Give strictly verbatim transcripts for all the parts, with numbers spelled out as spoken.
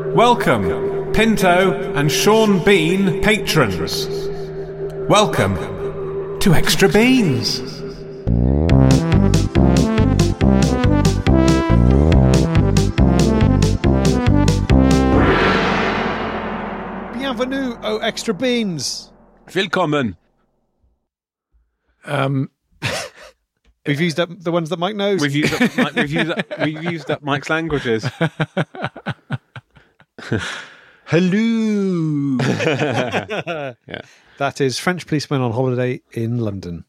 Welcome, Pinto and Sean Bean patrons. Welcome to Extra Beans. Bienvenue, oh Extra Beans. Willkommen. Um, we've used up the ones that Mike knows. We've used up, Mike, we've used up, we've used up Mike's languages. Hello. Yeah. That is French policeman on holiday in London.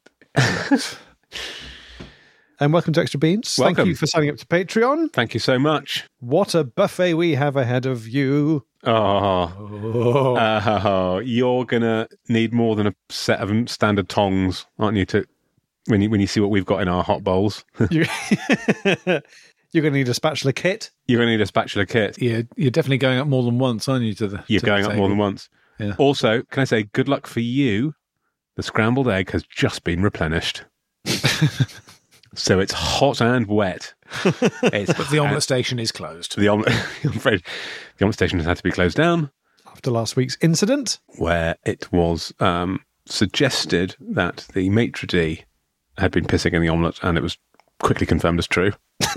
And welcome to Extra Beans. Welcome. Thank you for signing up to Patreon. Thank you so much. What a buffet we have ahead of you. Oh, Oh. oh, you're gonna need more than a set of standard tongs, aren't you? To when you when you see what we've got in our hot bowls, You- You're going to need a spatula kit. you're gonna need a spatula kit. Yeah, you're definitely going up more than once, aren't you? To the You're to going the up more than table? once. Yeah. Also, can I say good luck for you? The scrambled egg has just been replenished. So it's hot and wet. It's But the omelette station is closed. the omelette. I'm afraid the omelette station has had to be closed down, After last week's incident. where it was um, suggested that the maitre d' had been pissing in the omelette, and it was quickly confirmed as true.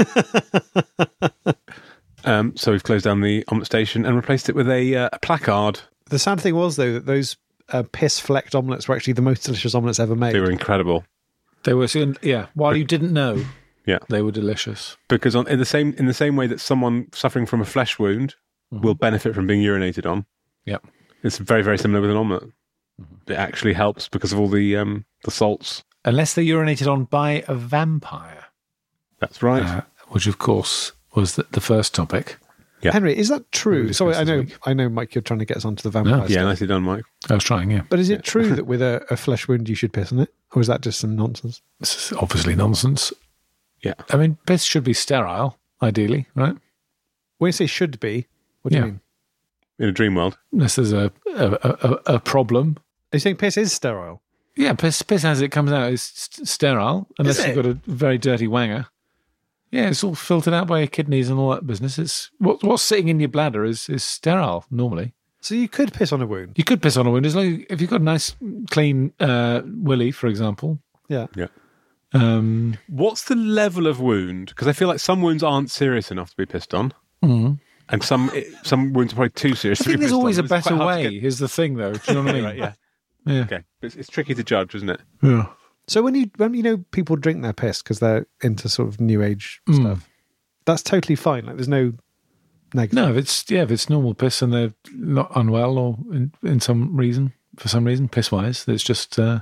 um, so we've closed down the omelette station and replaced it with a, uh, a placard. The sad thing was, though, that those uh, piss-flecked omelettes were actually the most delicious omelettes ever made. They were incredible They were, soon, yeah. While you didn't know, Yeah. they were delicious. because on, in the same in the same way that someone suffering from a flesh wound will benefit from being urinated on. Yep. It's very very similar with an omelette. It actually helps because of all the um, the salts. Unless they're urinated on by a vampire, That's right. uh, which of course was the, the first topic. Yeah. Henry, is that true? We Sorry, discussed I this know, week. I know, Mike, you're trying to get us onto the vampire No. stuff. Yeah, nicely done, Mike. I was trying, yeah. But is it true that with a, a flesh wound you should piss on it? Or is that just some nonsense? This is obviously nonsense. Yeah. I mean, piss should be sterile, ideally, right? When you say should be, what do Yeah. you mean? In a dream world. Unless there's a a, a, a problem. Are you saying piss is sterile? Yeah, piss, piss as it comes out is st- sterile, unless Is you've it? got a very dirty wanger. Yeah, it's all filtered out by your kidneys and all that business. It's what, what's sitting in your bladder is, is sterile normally. So you could piss on a wound? You could piss on a wound as long as if you've got a nice clean uh, willy, for example. Yeah. Yeah. Um, What's the level of wound? Because I feel like some wounds aren't serious enough to be pissed on, mm. and some some wounds are probably too serious. I to be think there's pissed always on. a It's quite better hard to way. get- Is the thing, though. Do you know what I mean? Right, yeah. Yeah. Okay. It's, it's tricky to judge, isn't it? Yeah. So when you when you know people drink their piss because they're into sort of new age Mm. stuff, that's totally fine. Like there's no negative. No, if it's yeah, if it's normal piss and they're not unwell or in, in some reason, for some reason, piss wise, it's just uh,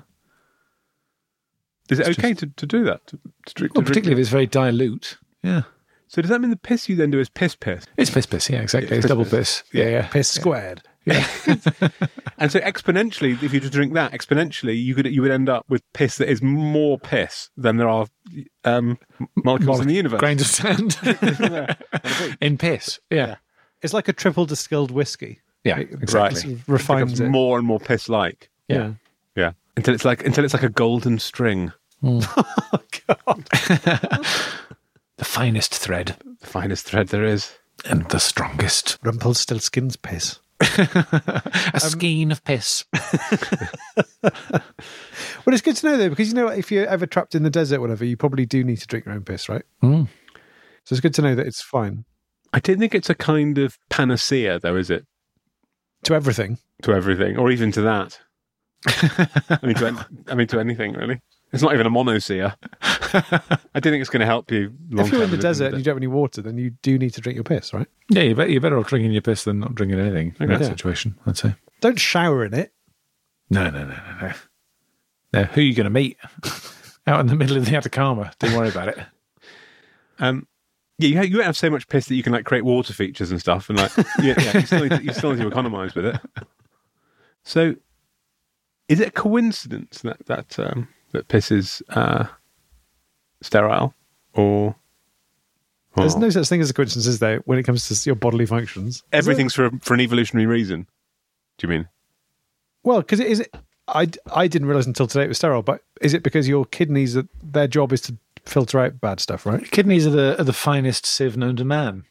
Is it It's okay to, to do that? To, to drink, well, to drink particularly if it? it's very dilute. Yeah, So does that mean the piss you then do is piss piss? it's piss piss. Yeah, exactly. It's It's, piss double piss. piss. Yeah, yeah. Piss squared. Yeah. And so exponentially, if you just drink that exponentially, you could you would end up with piss that is more piss than there are um, molecules in the universe. Grains of sand in piss. Yeah, It's like a triple distilled whiskey. yeah, It- exactly. Right. Sort of It refines becomes it. more and more piss like. Yeah. Yeah. Until it's like until it's like a golden string, Oh God. The finest thread the finest thread there is. and the strongest. Rumpelstiltskin's piss. A skein of piss. Well, it's good to know though, because you know, like, if you're ever trapped in the desert, or whatever, you probably do need to drink your own piss, right? Mm. So it's good to know that it's fine I don't think it's a kind of panacea, though, is it, to everything. to everything, or even to that? I mean, to an- I mean, to anything really. It's not even a monocea. I don't think it's going to help you. Long If you're in term the desert and you don't have any water, then you do need to drink your piss, right? Yeah, you bet you're better off drinking your piss than not drinking anything in Okay. that Yeah. situation, I'd say. Don't shower in it. No, no, no, no, no. No, who are you going to meet? Out in the middle of the Atacama. Don't worry about it. Um, yeah, you, ha- you won't have so much piss that you can like create water features and stuff, and like yeah, yeah you, still need to, you still need to economise with it. So, is it a coincidence that that um, that piss is uh, sterile, or, or There's no such thing as a coincidence, is there, when it comes to your bodily functions? everything's for for an evolutionary reason? Do you mean? Well, because it is. It, I, I didn't realize until today it was sterile, but is it because your kidneys, their job is to filter out bad stuff, right? Kidneys are the, are the finest sieve known to man.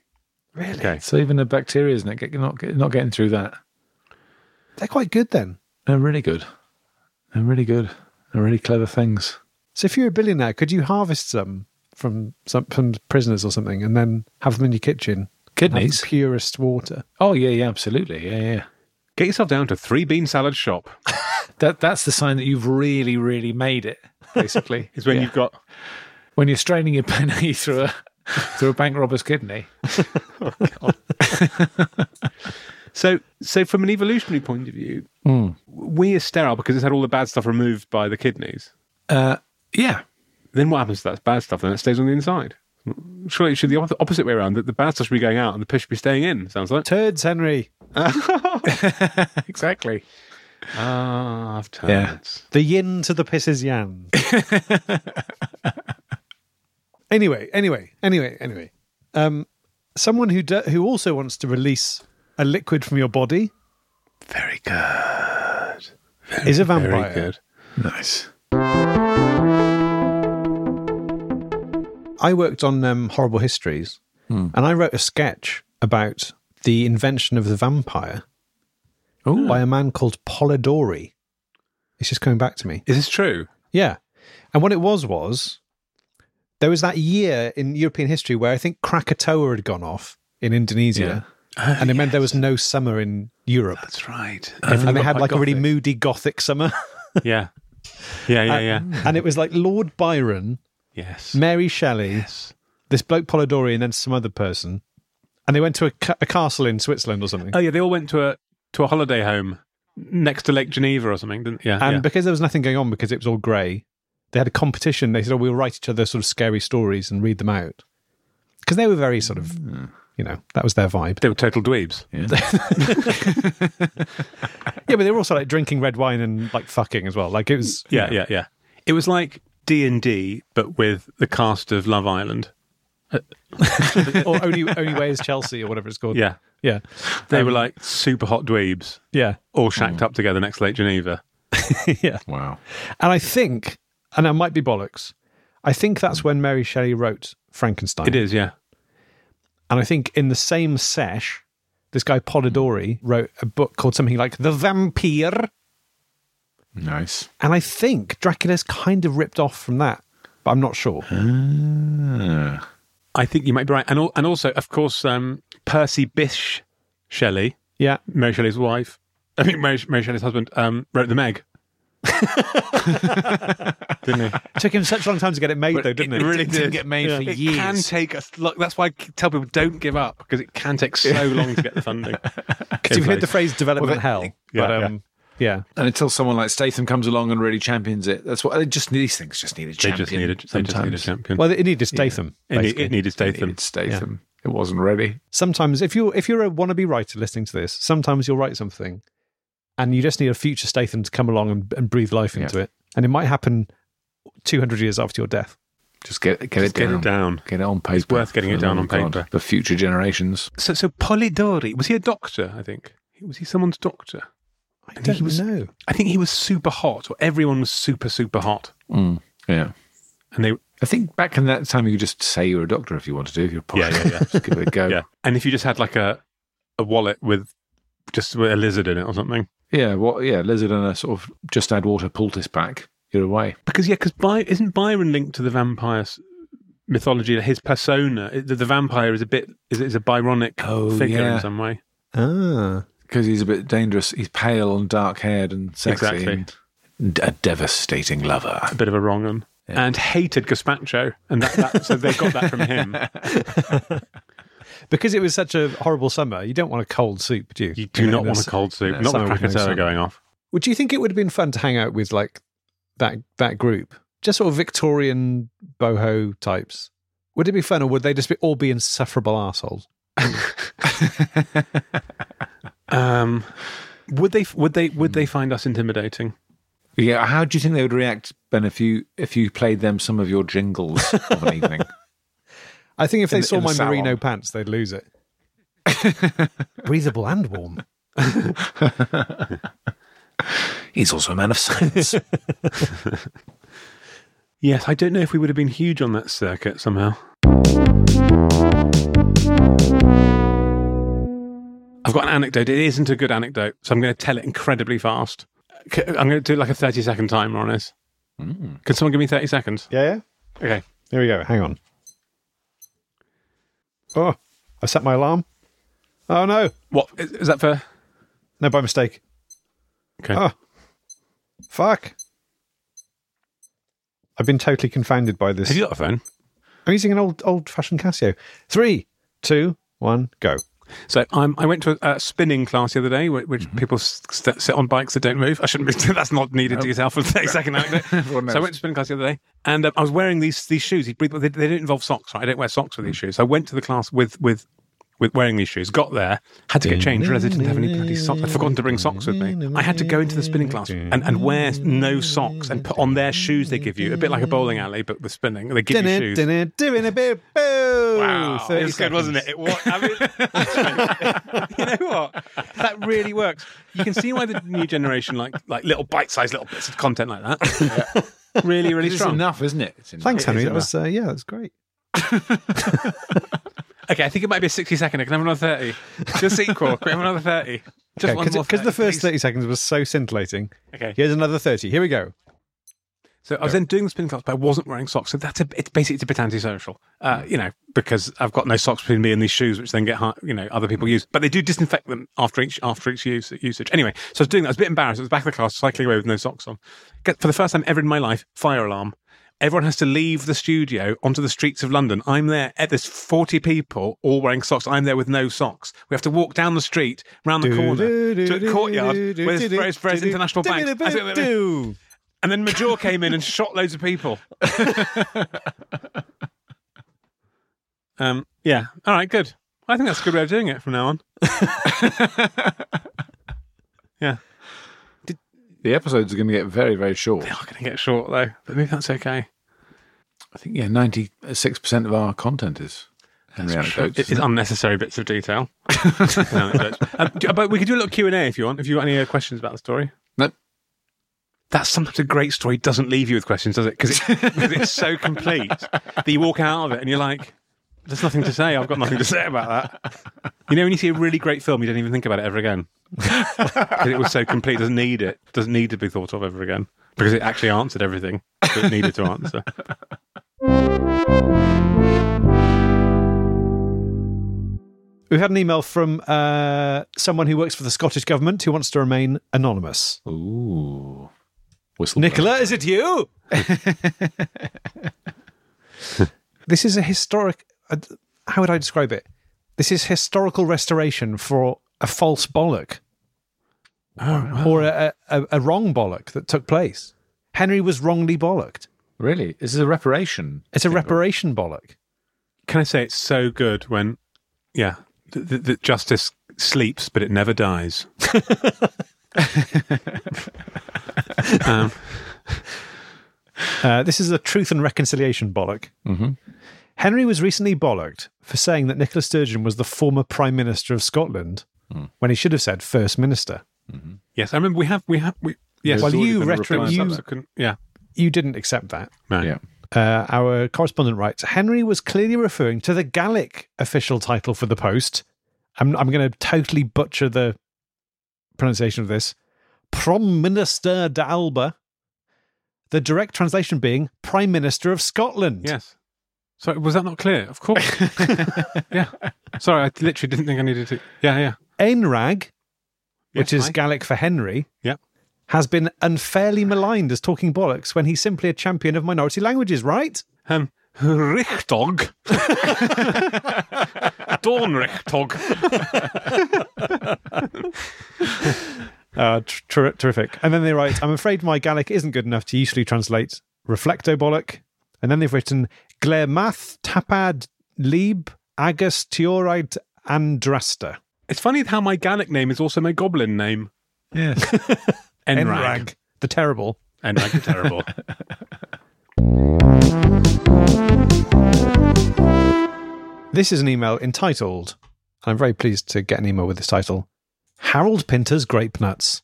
Really? Okay. So even the bacteria isn't it get, not get, not getting through that. They're quite good then. They're really good. They're really good. They're really clever things. So if you're a billionaire, could you harvest some from some from prisoners or something, and then have them in your kitchen? Have Kidneys? the purest water. Oh yeah, yeah, absolutely, yeah, yeah. Get yourself down to three bean salad shop. That that's the sign that you've really, really made it. Basically, Is when Yeah. you've got when you're straining your penny through a through a bank robber's kidney. so so from an evolutionary point of view, Mm. we are sterile because it's had all the bad stuff removed by the kidneys. Uh, yeah, Then what happens to that bad stuff? Then it stays on the inside. Surely it should be the oppo- opposite way around. That the bad stuff should be going out and the piss should be staying in. Sounds like. Turds, Henry. exactly. Ah, I've turned. Yeah. The yin to the piss is yang. anyway, anyway, anyway, anyway. Um, someone who do, who also wants to release a liquid from your body Very good. Very, is a vampire. Very good. Nice. I worked on um, Horrible Histories, and I wrote a sketch about the invention of the vampire Ooh. by a man called Polidori. It's just coming back to me. Is this true? Yeah. And what it was was, there was that year in European history where I think Krakatoa had gone off in Indonesia, and it meant there was no summer in Europe. That's right. And they had like a really movie. moody gothic summer. Yeah. Yeah, yeah, yeah. And it was like Lord Byron, Yes. Mary Shelley, Yes. this bloke Polidori, and then some other person. And they went to a, ca- a castle in Switzerland or something. Oh yeah, they all went to a to a holiday home next to Lake Geneva or something, didn't? Yeah. And yeah. because there was nothing going on, because it was all grey, they had a competition. They said, oh, we'll write each other sort of scary stories and read them out. Because they were very sort of, you know, that was their vibe. They were total dweebs. Yeah. Yeah, but they were also like drinking red wine and like fucking as well. Like it was, Yeah, you know. yeah, yeah. It was like D and D, but with the cast of Love Island. Or only only way is Chelsea or whatever it's called. Yeah. Yeah. They Um, were like super hot dweebs, Yeah. all shacked up together next to Lake Geneva. Yeah. Wow. And I think, and it might be bollocks, I think that's when Mary Shelley wrote Frankenstein. It is, yeah. And I think in the same sesh, this guy Polidori wrote a book called something like The Vampire. Nice. And I think Dracula's kind of ripped off from that, but I'm not sure. Ah. I think you might be right. And al- and also, of course, um, Percy Bysshe Shelley, Yeah. Mary Shelley's wife, I mean, Mary, Mary Shelley's husband, um, wrote The Meg. Didn't he? It took him such a long time to get it made, But though, didn't it it? really Didn't did. get made for It years. can take us. Look, that's why I tell people don't give up, because it can take so long to get the funding. Because you've heard the phrase development Well, they- hell. Yeah, but, um, yeah. And until someone like Statham comes along and really champions it, that's what they just these things just need a They champion. just needed. They just needed a sometimes. champion. Well, it needed Statham. it, ne- basically. it needed They Statham. needed Statham. It wasn't ready. Sometimes, if you're if you're a wannabe writer listening to this, sometimes you'll write something, and you just need a future Statham to come along and, and breathe life into it, and it might happen two hundred years after your death. Just get get Just it get down. it down. Get it on paper. It's worth getting it For down the on love of God. paper. For future generations. So, so Polidori, was he a doctor? I think was he someone's doctor? I think don't he was- know. I think he was super hot, or everyone was super super hot, Mm. Yeah. and they I think back in that time, you could just say you're a doctor if you wanted to. If you're Yeah, yeah, yeah. Just give it a go. yeah. And if you just had like a a wallet with just with a lizard in it or something, Yeah, well, yeah, lizard and a sort of just add water poultice pack. You're away. because yeah, because By- isn't Byron linked to the vampire s- mythology? His persona, the, the vampire, is a bit is, is a Byronic Oh, figure yeah. in some way. Ah, Because he's a bit dangerous. He's pale and dark haired and sexy. Exactly. And a devastating lover. A bit of a wrong un. Yeah. And hated gazpacho, and that, that so they got that from him. because it was such a horrible summer, you don't want a cold soup, do you? You do You know, not want a there's- cold soup, no, not with summer with no Krakatoa sun. going off. Would you think it would have been fun to hang out with like that that group, just sort of Victorian boho types? Would it be fun, or would they just be all be insufferable assholes? Um, would they? Would they? Would they find us intimidating? Yeah, how do you think they would react, Ben, if you if you played them some of your jingles of an evening? I think if they In the- saw in the my salon. merino pants, they'd lose it. Breathable and warm. He's also a man of science. Yes, I don't know if we would have been huge on that circuit somehow. I've got an anecdote. It isn't a good anecdote, so I'm going to tell it incredibly fast. C- I'm going to do like a thirty second timer on this. Mm. Can someone give me thirty seconds? Yeah, yeah. Okay. Here we go. Hang on. Oh, I set my alarm. Oh, no. What? Is, is that for... No, by mistake. Okay. Oh, fuck. I've been totally confounded by this. Have you got a phone? I'm using an old, old-fashioned Casio. Three, two, one, go. So I'm, I went to a, a spinning class the other day, which, which mm-hmm. people st- sit on bikes that don't move. I shouldn't be. That's not needed nope. to yourself for a thirty second anecdote. So I went to spinning class the other day, and um, I was wearing these these shoes. They, they don't involve socks, right? I don't wear socks with these shoes. So I went to the class with with with wearing these shoes. Got there, had to get changed. Realised I didn't have any bloody socks. I'd forgotten to bring socks with me. I had to go into the spinning class and, and wear no socks and put on their shoes. They give you a bit like a bowling alley, but with spinning. They give you shoes. Doing a bit. Wow, it was good, wasn't it? It was, I mean, you know what? That really works. You can see why the new generation like like little bite-sized little bits of content like that. Yeah. Really, really it's strong. Enough, isn't it? It's enough. Thanks, Henry. It That was uh, yeah, that's great. Okay, I think it might be a sixty second. I can have another thirty. Just equal. Can I have another thirty? Just okay, because the first please. thirty seconds was so scintillating. Okay, here's another thirty. Here we go. So I was then doing the spinning class, but I wasn't wearing socks. So that's a, it's basically it's a bit antisocial, uh, you know, because I've got no socks between me and these shoes, which then get, you know, other people use. But they do disinfect them after each after each use, usage. Anyway, so I was doing that. I was a bit embarrassed. I was back of the class, cycling away with no socks on. For the first time ever in my life, fire alarm. Everyone has to leave the studio onto the streets of London. I'm there. There's forty people all wearing socks. I'm there with no socks. We have to walk down the street, round the corner, to a courtyard where there's various, various international banks. And then Major came in and shot loads of people. um, yeah. All right, good. I think that's a good way of doing it from now on. Yeah. Did, the episodes are going to get very, very short. They are going to get short, though. But maybe that's okay. I think, yeah, ninety-six percent of our content is Henry anecdotes. It's unnecessary bits of detail. um, but we could do a little Q and A if you want, if you've got any uh, questions about the story. No. That's sometimes a great story doesn't leave you with questions, does it? Because it, it's so complete that you walk out of it and you're like, there's nothing to say. I've got nothing to say about that. You know, when you see a really great film, you don't even think about it ever again. Because it was so complete, it doesn't need it. It doesn't need to be thought of ever again. Because it actually answered everything that it needed to answer. We've had an email from uh, someone who works for the Scottish Government who wants to remain anonymous. Ooh. Nicola, is it you? This is a historic... Uh, how would I describe it? This is historical restoration for a false bollock. Oh, wow. Or a, a, a wrong bollock that took place. Henry was wrongly bollocked. Really? This is a reparation. It's a reparation bollock. Can I say it's so good when, yeah, that th- th- justice sleeps, but it never dies. um, uh, this is a truth and reconciliation bollock. Mm-hmm. Henry was recently bollocked for saying that Nicola Sturgeon was the former Prime Minister of Scotland mm. when he should have said First Minister. Mm-hmm. Yes, I remember we have... we have we, yes, well, you retro... You, yeah. you didn't accept that. No. Yeah. Uh, our correspondent writes, Henry was clearly referring to the Gaelic official title for the post. I'm, I'm going to totally butcher the pronunciation of this. Prime Minister d'Alba. The direct translation being Prime Minister of Scotland. Yes. Sorry, was that not clear? Of course. Yeah. Sorry, I literally didn't think I needed to. Yeah, yeah. Einrag, which yes, is I... Gaelic for Henry, yeah, has been unfairly maligned as talking bollocks when he's simply a champion of minority languages, right? Um, Richtog. Dornrichtog. uh, ter- terrific. And then they write, I'm afraid my Gaelic isn't good enough to usefully translate reflecto bollock. And then they've written, Glermath tapad lib agus teoraid andrasta. It's funny how my Gaelic name is also my goblin name. Yes. Enrag. The terrible. Enrag the terrible. This is an email entitled, I'm very pleased to get an email with this title, Harold Pinter's Grape Nuts.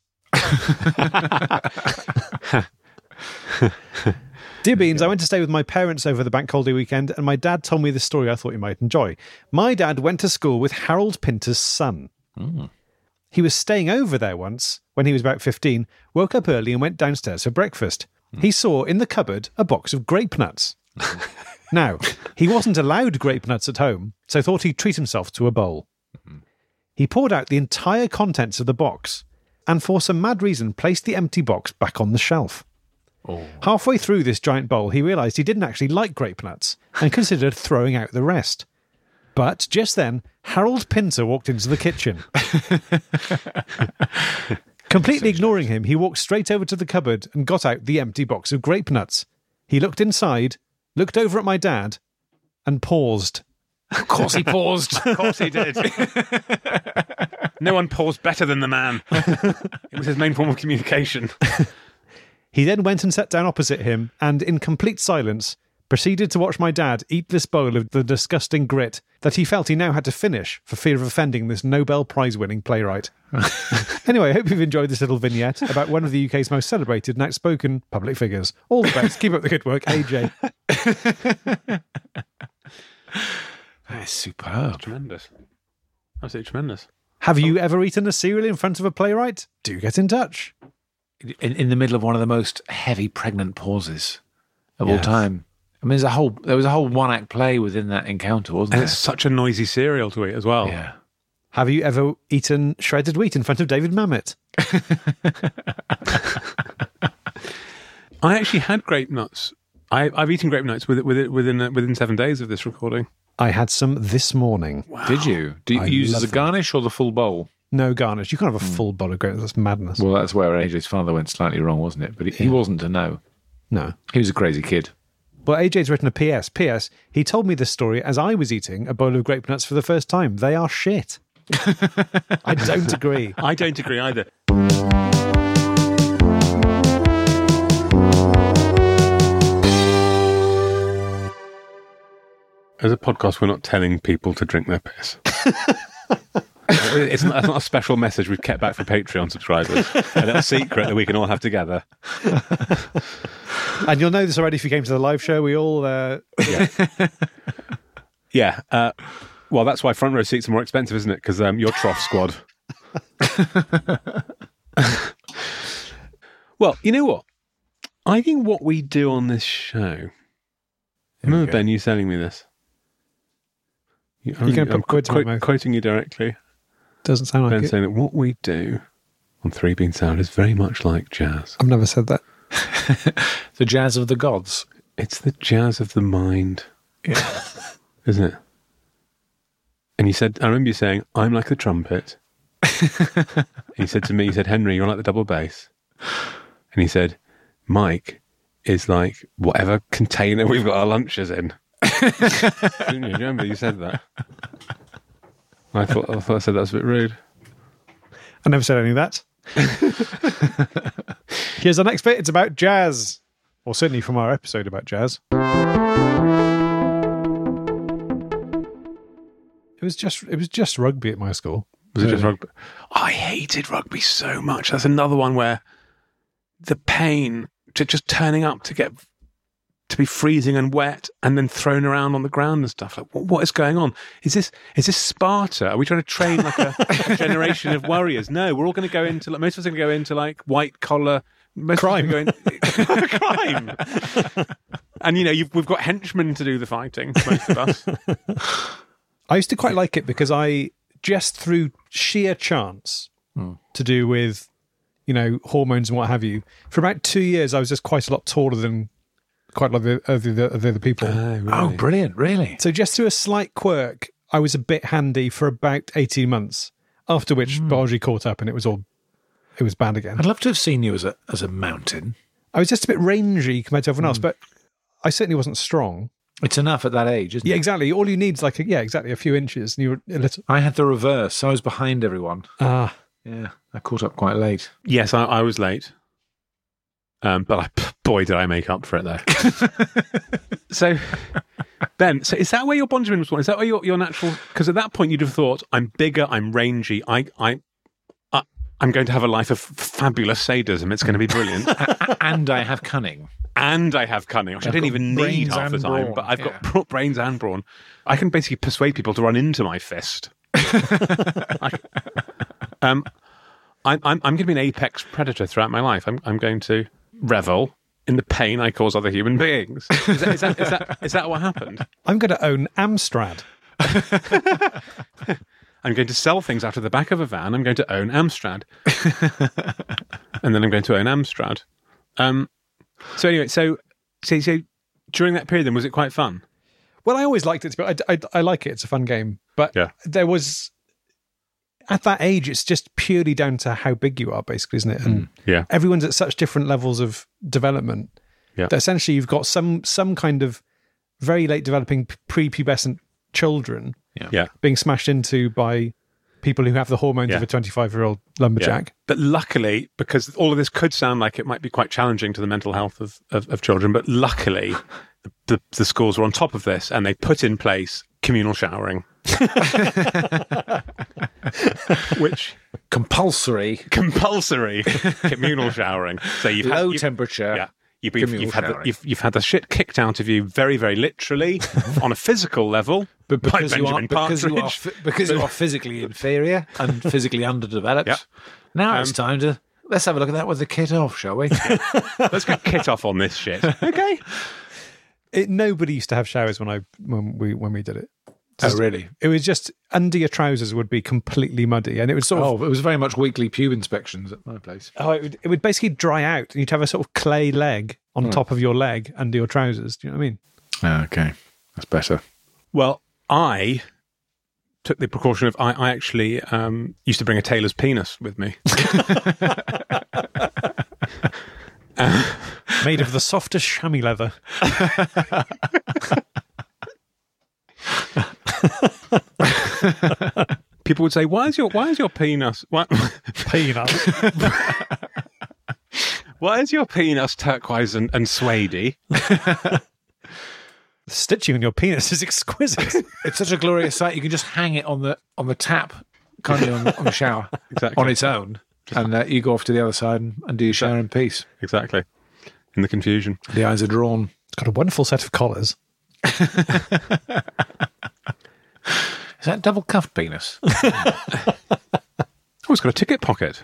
Dear Beans, I went to stay with my parents over the bank holiday weekend, and my dad told me this story I thought you might enjoy. My dad went to school with Harold Pinter's son. Mm. He was staying over there once when he was about fifteen, woke up early and went downstairs for breakfast. He saw in the cupboard a box of grape nuts. Now, he wasn't allowed grape nuts at home, so thought he'd treat himself to a bowl. He poured out the entire contents of the box and for some mad reason placed the empty box back on the shelf. Oh. Halfway through this giant bowl, he realised he didn't actually like grape nuts and considered throwing out the rest. But just then, Harold Pinter walked into the kitchen. Completely ignoring him, he walked straight over to the cupboard and got out the empty box of grape nuts. He looked inside, looked over at my dad, and paused. Of course he paused. Of course he did. No one paused better than the man. It was his main form of communication. He then went and sat down opposite him and, in complete silence, proceeded to watch my dad eat this bowl of the disgusting grit that he felt he now had to finish for fear of offending this Nobel Prize-winning playwright. Anyway, I hope you've enjoyed this little vignette about one of the U K's most celebrated and outspoken public figures. All the best. Keep up the good work, A J. That is superb. Tremendous. Absolutely tremendous. Have you ever eaten a cereal in front of a playwright? Do get in touch. In, in the middle of one of the most heavy pregnant pauses of all Yes. time. I mean, there's a whole there was a whole one act play within that encounter, wasn't And there? it's such a noisy cereal to eat as well. Yeah. Have you ever eaten shredded wheat in front of David Mamet? I actually had grape nuts. I, I've eaten grape nuts with, with, within uh, within seven days of this recording. I had some this morning. Did you? Do you I use love the them. garnish or the full bowl? No garnish. You can't have a full bowl of grapes. That's madness. Well, that's where A J's father went slightly wrong, wasn't it? But he, he wasn't to know. No. He was a crazy kid. Well, A J's written a P S. P S. He told me this story as I was eating a bowl of grape nuts for the first time. They are shit. I don't agree. I don't agree either. As a podcast, we're not telling people to drink their piss. It's not, that's not a special message we've kept back for Patreon subscribers. A little secret that we can all have together. And you'll know this already if you came to the live show. We all... Uh, Yeah. Yeah. Uh, well, that's why front row seats are more expensive, isn't it? Because um, you're trough squad. Well, you know what? I think what we do on this show... Remember, Ben, you telling me this? You, You're gonna I'm put words in my quote- mouth. quoting you directly. doesn't sound like Ben it. saying that what we do on Three Bean Sound is very much like jazz. I've never said that. The jazz of the gods. It's the jazz of the mind. Yeah. Isn't it? And you said, I remember you saying, I'm like the trumpet. And he said to me, he said, Henry, you're like the double bass. And he said, Mike is like whatever container we've got our lunches in. Didn't you? Do you remember you said that? I thought, I thought I said that was a bit rude. I never said any of that. Here's our next bit. It's about jazz. Or certainly from our episode about jazz. It was just it was just rugby at my school. Was it just rugby? I hated rugby so much. That's another one where the pain to just turning up to get to be freezing and wet and then thrown around on the ground and stuff. Like, what, what is going on? Is this is this Sparta? Are we trying to train like a, a generation of warriors? No, we're all going to go into like most of us are going to go into like white collar most Crime. Of us are going to crime. And you know, you've, we've got henchmen to do the fighting. Most of us. I used to quite like it because I just through sheer chance to do with, you know, hormones and what have you, for about two years I was just quite a lot taller than quite a lot of the, of the, of the other people. Oh, really? Oh, brilliant. Really? So just through a slight quirk, I was a bit handy for about eighteen months, after which biology caught up and it was all, it was bad again. I'd love to have seen you as a as a mountain. I was just a bit rangy compared to everyone else, but I certainly wasn't strong. It's enough at that age, isn't Yeah, it? exactly. All you need is like, a, yeah, exactly, a few inches and you were a little... I had the reverse. I was behind everyone. Ah, Yeah, I caught up quite late. Yes, I, I was late. Um, but I, boy, did I make up for it though. So, Ben, so is that where your Benjamin was born? Is that where your, your natural? Because at that point you'd have thought, I'm bigger, I'm rangy, I, I, I, I'm going to have a life of fabulous sadism. It's going to be brilliant, And I have cunning. and I have cunning, which I I've didn't got even need brains half the and time. brawn, But I've yeah. got bra- brains and brawn. I can basically persuade people to run into my fist. I, Um, I'm I'm I'm going to be an apex predator throughout my life. I'm I'm going to revel in the pain I cause other human beings. Is that is that is that, is that what happened? I'm going to own Amstrad. I'm going to sell things out of the back of a van. I'm going to own Amstrad, and then I'm going to own Amstrad. Um. So anyway, so so so during that period, then was it quite fun? Well, I always liked it. But I, I, I like it. It's a fun game. But Yeah. there was, at that age, it's just purely down to how big you are, basically, isn't it? And Yeah. everyone's at such different levels of development Yeah. that essentially you've got some some kind of very late developing prepubescent children Yeah. being smashed into by people who have the hormones Yeah. of a twenty-five-year-old lumberjack. But luckily, because all of this could sound like it might be quite challenging to the mental health of, of, of children, but luckily the, the, the schools were on top of this and they put in place communal showering. Which Compulsory, compulsory communal showering. So you've low had, you, temperature. yeah, you've, you've, communal you've had the, showering. you've, you've had the shit kicked out of you very, very literally on a physical level. But by because you are Benjamin because you are Partridge. phy- because you are physically inferior and physically underdeveloped. Yep. Now it's Um, time to let's have a look at that with the kit off, shall we? Let's get kit off on this shit. Okay. It, nobody used to have showers when I when we when we did it. Oh, really? It was just under your trousers would be completely muddy, and it would sort of Oh, it was very much weekly pube inspections at my place. oh, it would, it would basically dry out, and you'd have a sort of clay leg on top of your leg under your trousers. Do you know what I mean? Oh, okay, that's better. Well, I took the precaution of I, I actually um, used to bring a tailor's penis with me. Made of the softest chamois leather. People would say, "Why is your why is your penis why, Peanut. why is your penis turquoise and, and suede?" The stitching on your penis is exquisite. It's such a glorious sight. You can just hang it on the on the tap, can't you, on, the- on the shower Exactly. on its own, and uh, you go off to the other side and, and do your shower in peace. Exactly. In the confusion. The eyes are drawn. It's got a wonderful set of collars. Is that double cuffed penis? Oh, it's got a ticket pocket.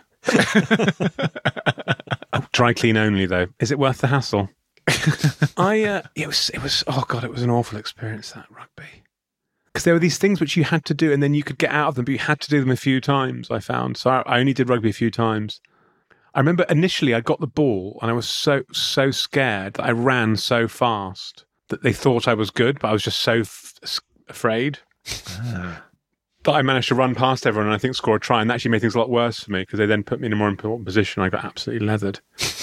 Oh, dry clean only, though. Is it worth the hassle? I uh, it was it was oh god, it was an awful experience, that rugby. Because there were these things which you had to do, and then you could get out of them, but you had to do them a few times. I found so I, I only did rugby a few times. I remember initially I got the ball, and I was so so scared that I ran so fast that they thought I was good, but I was just so f- afraid. But I managed to run past everyone and I think score a try, and that actually made things a lot worse for me because they then put me in a more important position. I got absolutely leathered.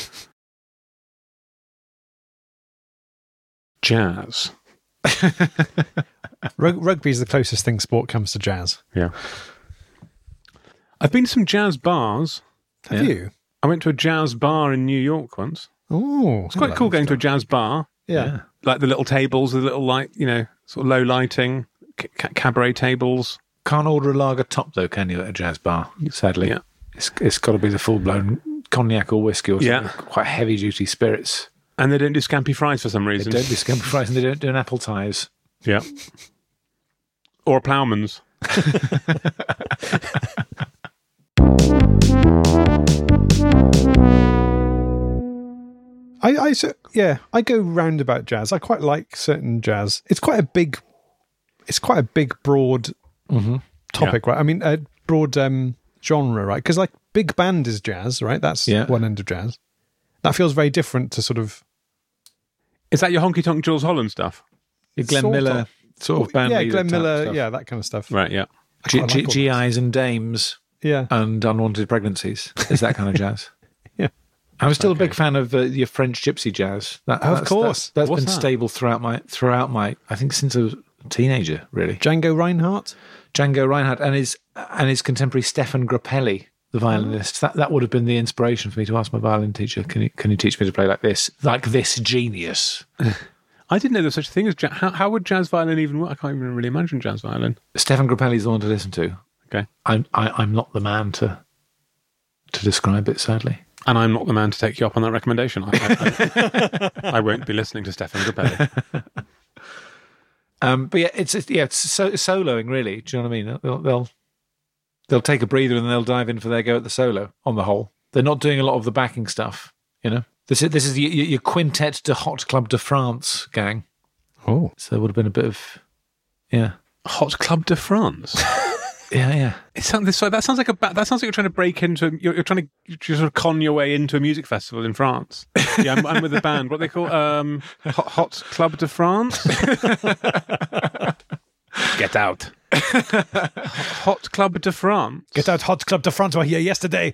Jazz. Rug- rugby is the closest thing sport comes to jazz. Yeah. I've been to some jazz bars. Have Yeah. you? I went to a jazz bar in New York once. Oh, It's quite cool going to a jazz bar. Yeah. Like the little tables, the little light, you know, sort of low lighting, ca- cabaret tables. Can't order a lager top though, can you, at a jazz bar? Sadly, Yeah. it's it's got to be the full blown cognac or whiskey or something. Yeah. Quite heavy duty spirits. And they don't do scampi fries for some They reason. don't do scampi fries and they don't do an apple ties. Yeah. Or a ploughman's. I, I, so- yeah, I go round about jazz. I quite like certain jazz. It's quite a big, it's quite a big, broad topic, right? I mean, a broad um, genre, right? Because like big band is jazz, right? That's Yeah. one end of jazz. That feels very different to sort of Is that your honky tonk Jules Holland stuff? Your Glenn Sort Miller of. sort of band yeah, leader Glenn type Miller, stuff. yeah, that kind of stuff. Right, yeah. G- quite G- like all G Is and dames Yeah, and unwanted pregnancies. Is that kind of jazz? Yeah. I was still a big fan of uh, your French gypsy jazz. That, Of that's- course. that's, that's What's been that? stable throughout my throughout my. I think since I was a teenager, really. Django Reinhardt. Django Reinhardt and his and his contemporary Stefan Grappelli, the violinist. That that would have been the inspiration for me to ask my violin teacher, "Can you can you teach me to play like this, like this genius?" I didn't know there was such a thing as jazz. How, how would jazz violin even work? I can't even really imagine jazz violin. Stefan Grappelli's the one to listen to. Okay. I'm I, I'm not the man to to describe it. Sadly, And I'm not the man to take you up on that recommendation. I, I, I, I won't be listening to Stefan Grappelli. um, but yeah, it's it's- yeah, it's so soloing really. Do you know what I mean? They'll they'll, They'll take a breather and they'll dive in for their go at the solo. On the whole, they're not doing a lot of the backing stuff. You know, this is this is your, your Quintet de Hot Club de France gang. Oh, So there would have been a bit of, yeah, Hot Club de France. yeah, yeah. It sounds so that sounds like a ba- that sounds like you're trying to break into you're, you're trying to you're sort of con your way into a music festival in France. Yeah, I'm, I'm with the band. What they call um, Hot, Hot Club de France. Get out. Hot Club de France. get out, Hot Club de France were here yesterday.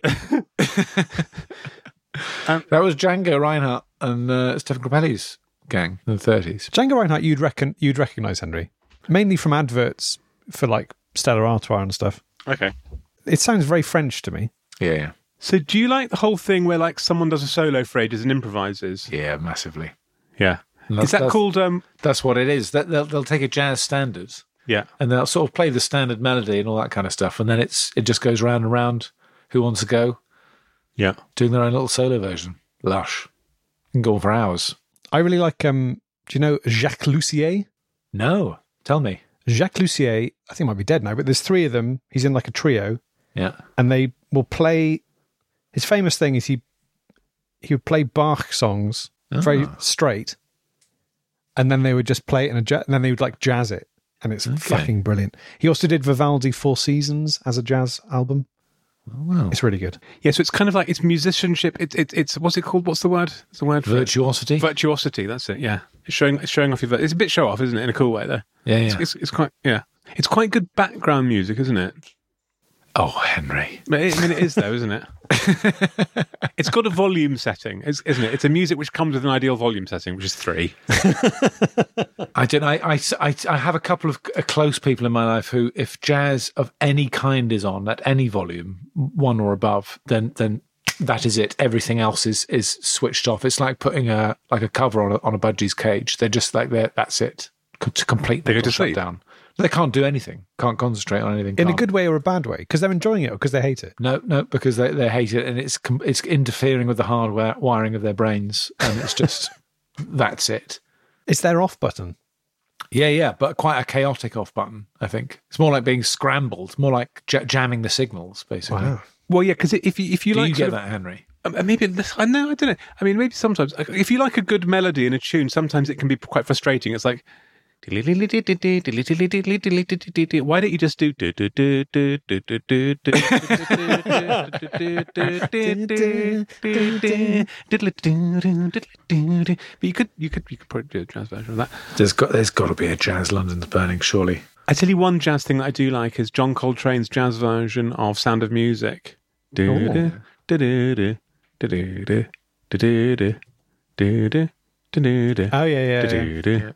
That was Django Reinhardt and uh, Stefan Grappelli's gang in the thirties. Django Reinhardt, you'd reckon you'd recognise, Henry, mainly from adverts for like Stella Artois and stuff. Okay. It sounds very French to me. Yeah, yeah, So do you like the whole thing where like someone does a solo for ages and improvises? yeah, massively. Yeah. And Is that's- that that's- called um That's what it is. That they'll, they'll take a jazz standard yeah. and they'll sort of play the standard melody and all that kind of stuff, and then it's it just goes round and round. Who wants to go? Yeah. Doing their own little solo version. Lush. Can go on for hours. I really like. Um, do you know Jacques Lussier? No, tell me. Jacques Lussier, I think he might be dead now, but there's three of them. He's in like a trio, Yeah. and they will play. His famous thing is he he would play Bach songs very Ah. straight, and then they would just play it in a ja- and then they would like jazz it, and it's Okay. fucking brilliant. He also did Vivaldi Four Seasons as a jazz album. Oh, wow. It's really good. Yeah, so it's kind of like it's musicianship. It's it, it's what's it called? What's the word? It's the word for it. Virtuosity. Virtuosity. That's it. Yeah, it's showing it's showing off your. It's a bit show off, isn't it? In a cool way, though. Yeah, It's, yeah. it's, it's quite yeah. It's quite good background music, isn't it? Oh, Henry. I mean, it is though, isn't it? It's got a volume setting, is- isn't it? It's a music which comes with an ideal volume setting, which is three. I don't. I, I, I, I have a couple of uh, close people in my life who, if jazz of any kind is on at any volume, one or above, then then that is it. Everything else is is switched off. It's like putting a like a cover on a, on a budgie's cage. They're just like they're that's it. Co- To complete They go to shut sleep. down. They can't do anything. Can't concentrate on anything. In a can't. good way or a bad way, because they're enjoying it or because they hate it. No, no, because they, they hate it and it's com- it's interfering with the hardware wiring of their brains, and it's just that's it. It's their off button. Yeah, yeah, but quite a chaotic off button. I think it's more like being scrambled, more like j- jamming the signals, basically. Well, yeah, because if you if you Do like you sort get of- that, Henry? Uh, maybe this- I know I don't know. I mean, maybe sometimes like, if you like a good melody in a tune, sometimes it can be quite frustrating. It's like. Why don't you just do? But you could, you could, you could probably do a jazz version of that. There's got there's got to be a Jazz London's Burning, surely. I tell you one jazz thing that I do like is John Coltrane's jazz version of Sound of Music. Oh, yeah, yeah. yeah.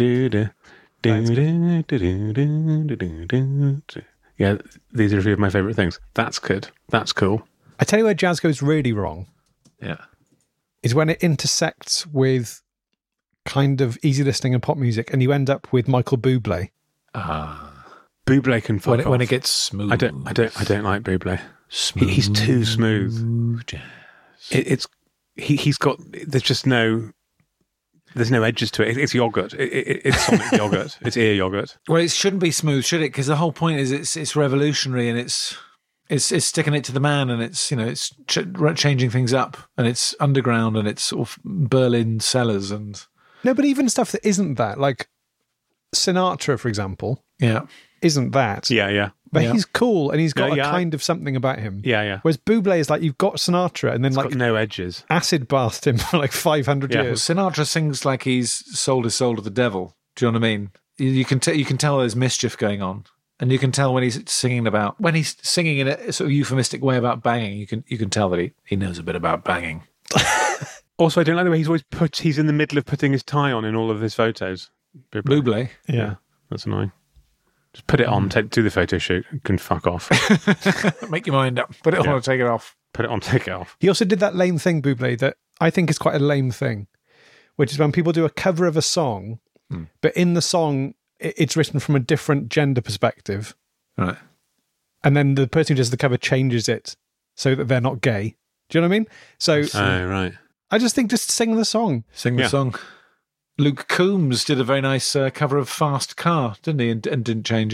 Yeah, these are a few of my favourite things. That's good. That's cool. I tell you where jazz goes really wrong Yeah. is when it intersects with kind of easy listening and pop music, and you end up with Michael Bublé. Ah. Bublé can fuck When it, off. when it gets smooth. I don't, I don't, I don't like Bublé. Smooth. He- he's too smooth. jazz. It, it's he. He's got. There's just no. There's no edges to it. It's yogurt. It, it, it's sonic yogurt. It's ear yogurt. Well, it shouldn't be smooth, should it? Because the whole point is it's it's revolutionary and it's it's it's sticking it to the man, and it's you know it's ch- changing things up, and it's underground, and it's sort of Berlin cellars, and No, but even stuff that isn't that, like Sinatra, for example, yeah, isn't that. Yeah, yeah, But Yeah. he's cool and he's got Yeah, a yeah. kind of something about him. yeah, yeah. Whereas Bublé is like, you've got Sinatra and then It's like got no edges. acid bathed him for like five hundred Yeah. years. Sinatra sings like he's sold his soul to the devil. Do you know what I mean? You, you can t- you can tell there's mischief going on, and you can tell when he's singing about when he's singing in a sort of euphemistic way about banging. You can you can tell that he, he knows a bit about banging. Also, I don't like the way he's always put. He's in the middle of putting his tie on in all of his photos. Bublé. Bublé. Yeah. That's annoying. Just put it on. Take, do the photo shoot. You can fuck off. Make your mind up. Put it on Yeah. and take it off. Put it on. Take it off. He also did that lame thing, Bublé, that I think is quite a lame thing, which is when people do a cover of a song, Hmm. but in the song, i- it's written from a different gender perspective. Right. And then the person who does the cover changes it so that they're not gay. Do you know what I mean? So Oh, right. I just think just sing the song. Sing the Yeah. song. Luke Combs did a very nice uh, cover of Fast Car, didn't he? And, and didn't change it.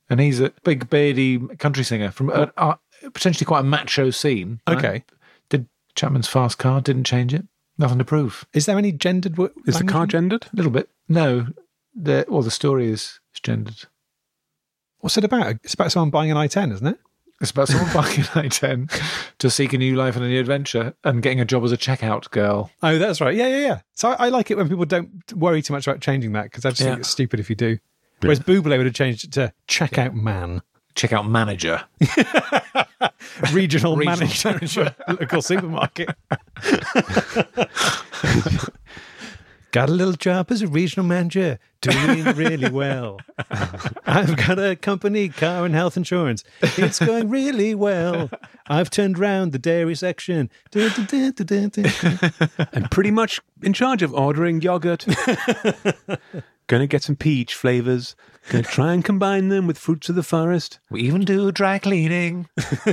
And he's a big beardy country singer from a, a, potentially quite a macho scene. Right? Okay. Did Chapman's fast car, didn't change it. Nothing to prove. Is there any gendered... wo- Is the language car in it? gendered? A little bit. No. The, well, the story is, is gendered. What's it about? It's about someone buying an I ten, isn't it? It's about someone buying an I ten to seek a new life and a new adventure and getting a job as a checkout girl. Oh, that's right. Yeah, yeah, yeah. So I, I like it when people don't worry too much about changing that, because I just Yeah. think it's stupid if you do. Whereas Buble would have changed it to checkout man. Checkout manager. Regional, Regional manager, manager. local supermarket. Got a little job as a regional manager, doing really well. I've got a company car and health insurance. It's going really well. I've turned round the dairy section. Du- du- du- du- du- du. I'm pretty much in charge of ordering yogurt. Gonna get some peach flavours. Gonna try and combine them with fruits of the forest. We even do dry cleaning.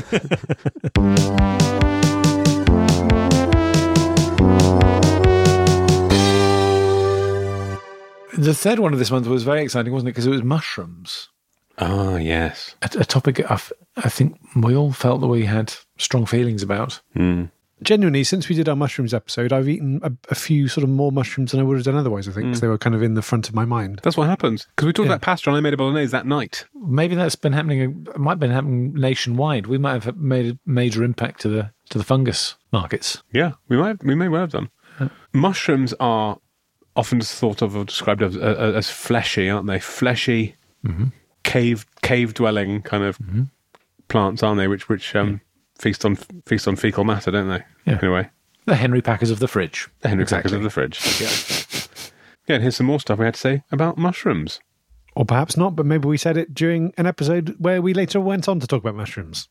The third one of this month was very exciting, wasn't it? Because it was mushrooms. Oh, yes. A, a topic I, f- I think we all felt that we had strong feelings about. Mm. Genuinely, since we did our mushrooms episode, I've eaten a, a few sort of more mushrooms than I would have done otherwise, I think, because they were kind of in the front of my mind. That's what happens. Because we talked Yeah. about pasta and I made a bolognese that night. Maybe that's been happening. It might have been happening nationwide. We might have made a major impact to the to the fungus markets. Yeah, we might, we may well have done. Mushrooms are often just thought of or described as, uh, as fleshy, aren't they? Fleshy, Mm-hmm. cave cave dwelling kind of Mm-hmm. plants, aren't they? Which which um, feast on feast on fecal matter, don't they? Yeah. In a way, The Henry Packers of the fridge. the Henry Exactly. Packers of the fridge. Yeah. Yeah, and here's some more stuff we had to say about mushrooms. Or perhaps not, but maybe we said it during an episode where we later went on to talk about mushrooms.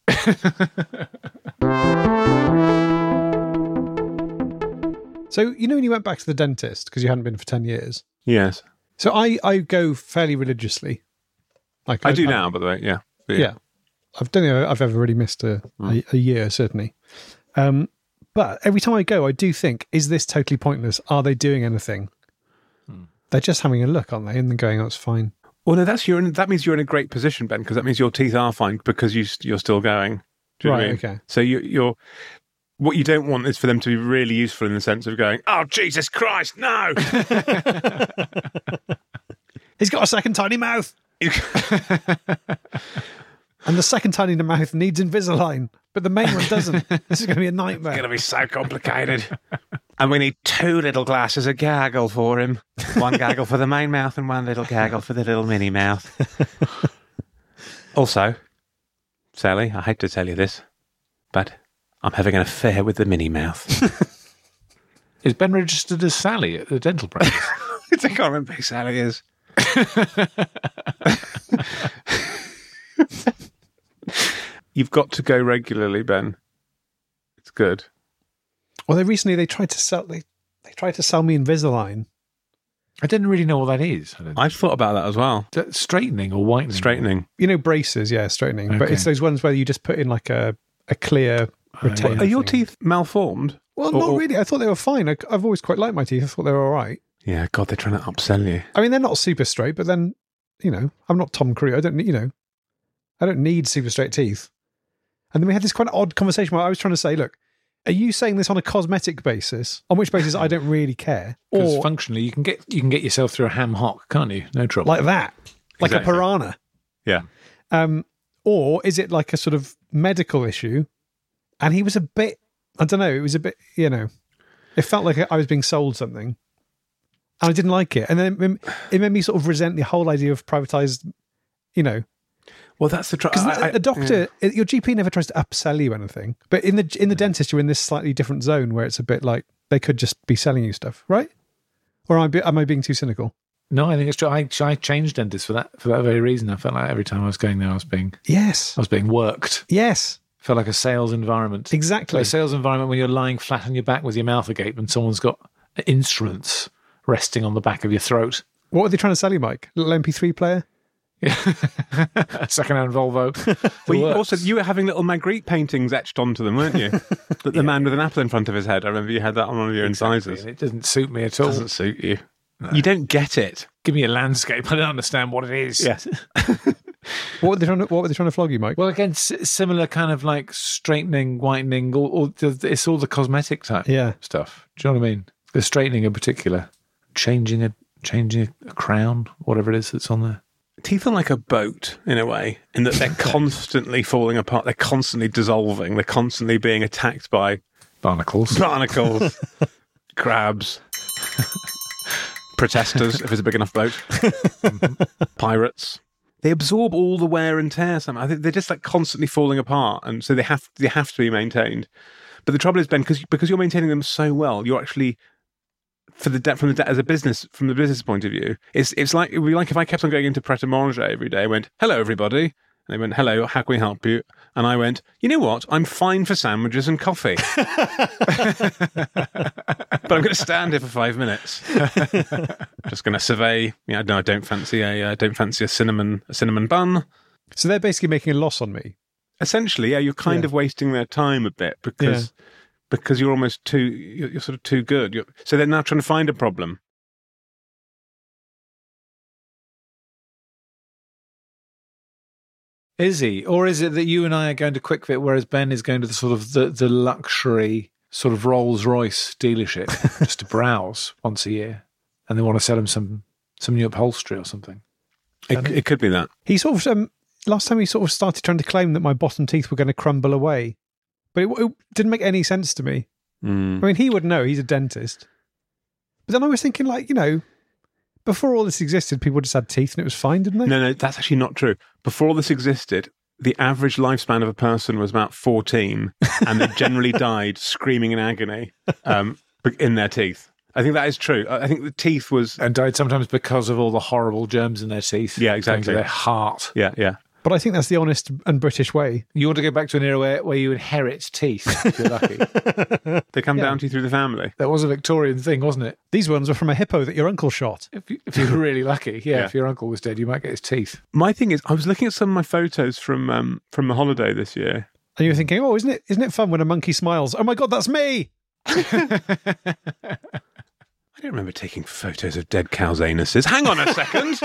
So, you know, when you went back to the dentist because you hadn't been for ten years. Yes, So I, I go fairly religiously. Like I do now, by the way. Yeah, But Yeah. I don't think I've ever really missed a, a, a year, certainly. Um, but every time I go, I do think, is this totally pointless? Are they doing anything? Hmm. They're just having a look, aren't they? And then going, oh, it's fine. Well, no, that's you're in, that means you're in a great position, Ben, because that means your teeth are fine because you you're still going. Do you know what I Right, mean? okay. So you, you're. What you don't want is for them to be really useful in the sense of going, oh Jesus Christ, no! He's got a second tiny mouth. And the second tiny mouth needs Invisalign, but the main one doesn't. This is going to be a nightmare. It's going to be so complicated. And we need two little glasses of gargle for him. One gargle for the main mouth and one little gargle for the little mini mouth. Also, Sally, I hate to tell you this, but I'm having an affair with the mini mouth. Is Ben registered as Sally at the dental practice? I can't remember who Sally is. You've got to go regularly, Ben. It's good. Well, they recently they tried to sell they, they tried to sell me Invisalign. I didn't really know what that is. I don't- I've thought about that as well. Is that straightening or whitening? Straightening. You know, braces, yeah, straightening. But Okay. it's those ones where you just put in like a, a clear retainer. Are your thing. teeth malformed? Well, Or- not or- really. I thought they were fine. I, I've always quite liked my teeth. I thought they were all right. Yeah, God, they're trying to upsell you. I mean, they're not super straight, but then, you know, I'm not Tom Cruise. I don't need, you know, I don't need super straight teeth. And then we had this quite odd conversation where I was trying to say, look, are you saying this on a cosmetic basis, on which basis I don't really care? Because Or functionally, you can get you can get yourself through a ham hock, can't you? No trouble. like that, like Exactly. a piranha? Yeah. Um, or is it like a sort of medical issue? And he was a bit, I don't know, it was a bit, you know, it felt like I was being sold something. And I didn't like it. And then it made- it made me sort of resent the whole idea of privatized, you know, Well, that's the trouble. because the doctor, your G P never tries to upsell you anything. But in the in the dentist, you're in this slightly different zone where it's a bit like they could just be selling you stuff, right? Or am I, be- am I being too cynical? no, I think it's true. I, I changed dentists for that for that very reason. I felt like every time I was going there, I was being Yes. I was being worked. Yes. Felt like a sales environment. Exactly. A sales environment when you're lying flat on your back with your mouth agape and someone's got instruments resting on the back of your throat. What were they trying to sell you, Mike? Little M P three player? A second-hand Volvo. Well, you, Works. also, you were having little Magritte paintings etched onto them, weren't you? the the man with an apple in front of his head. I remember you had that on one of your incisors. And it doesn't suit me at It all. doesn't suit you. You don't get it. Give me a landscape. I don't understand what it is. Yes. What were they trying to, what were they trying to flog you, Mike? Well, again, s- similar kind of like straightening, whitening, or, or the, it's all the cosmetic type Yeah. stuff. Do you know what I mean? The straightening in particular, changing a changing a crown, whatever it is that's on there. Teeth are like a boat in a way, in that they're constantly falling apart. They're constantly dissolving. They're constantly being attacked by Barnacles. barnacles, crabs, protesters, if it's a big enough boat, pirates. They absorb all the wear and tear. Somehow. I think they're just like constantly falling apart, and so they have they have to be maintained. But the trouble is, Ben, because because you're maintaining them so well, you're actually for the de- from the de- as a business from the business point of view, it's it's like it would be like if I kept on going into Pret a Manger every day. I went, "Hello, everybody," and they went, "Hello, how can we help you?" And I went, "You know what? I'm fine for sandwiches and coffee, but I'm going to stand here for five minutes. Just going to survey. Yeah, no, I don't fancy a uh, don't fancy a cinnamon a cinnamon bun." So they're basically making a loss on me. Essentially, yeah, you're kind Yeah. of wasting their time a bit because because you're almost too you're, you're sort of too good. You're, so they're now trying to find a problem. Is he? Or is it that you and I are going to Quick Fit, whereas Ben is going to the sort of the, the luxury sort of Rolls Royce dealership just to browse once a year, and they want to sell him some some new upholstery or something? It, it could be that. He sort of um, last time he sort of started trying to claim that my bottom teeth were going to crumble away, but it, it didn't make any sense to me. Mm. I mean, he would know. He's a dentist. But then I was thinking, like, you know, before all this existed, people just had teeth and it was fine, didn't they? No, no, that's actually not true. Before all this existed, the average lifespan of a person was about fourteen, and they generally died screaming in agony um, in their teeth. I think that is true. I think the teeth was... And died sometimes because of all the horrible germs in their teeth. Yeah, going exactly. to their heart. Yeah, yeah. But I think that's the honest and British way. You want to go back to an era where, where you inherit teeth, if you're lucky. They come Yeah. down to you through the family. That was a Victorian thing, wasn't it? These ones were from a hippo that your uncle shot. If you, if you were really lucky, yeah, Yeah. if your uncle was dead, you might get his teeth. My thing is, I was looking at some of my photos from um, from the holiday this year. And you were thinking, oh, isn't it isn't it fun when a monkey smiles? Oh my God, that's me! I don't remember taking photos of dead cows' anuses. Hang on a second.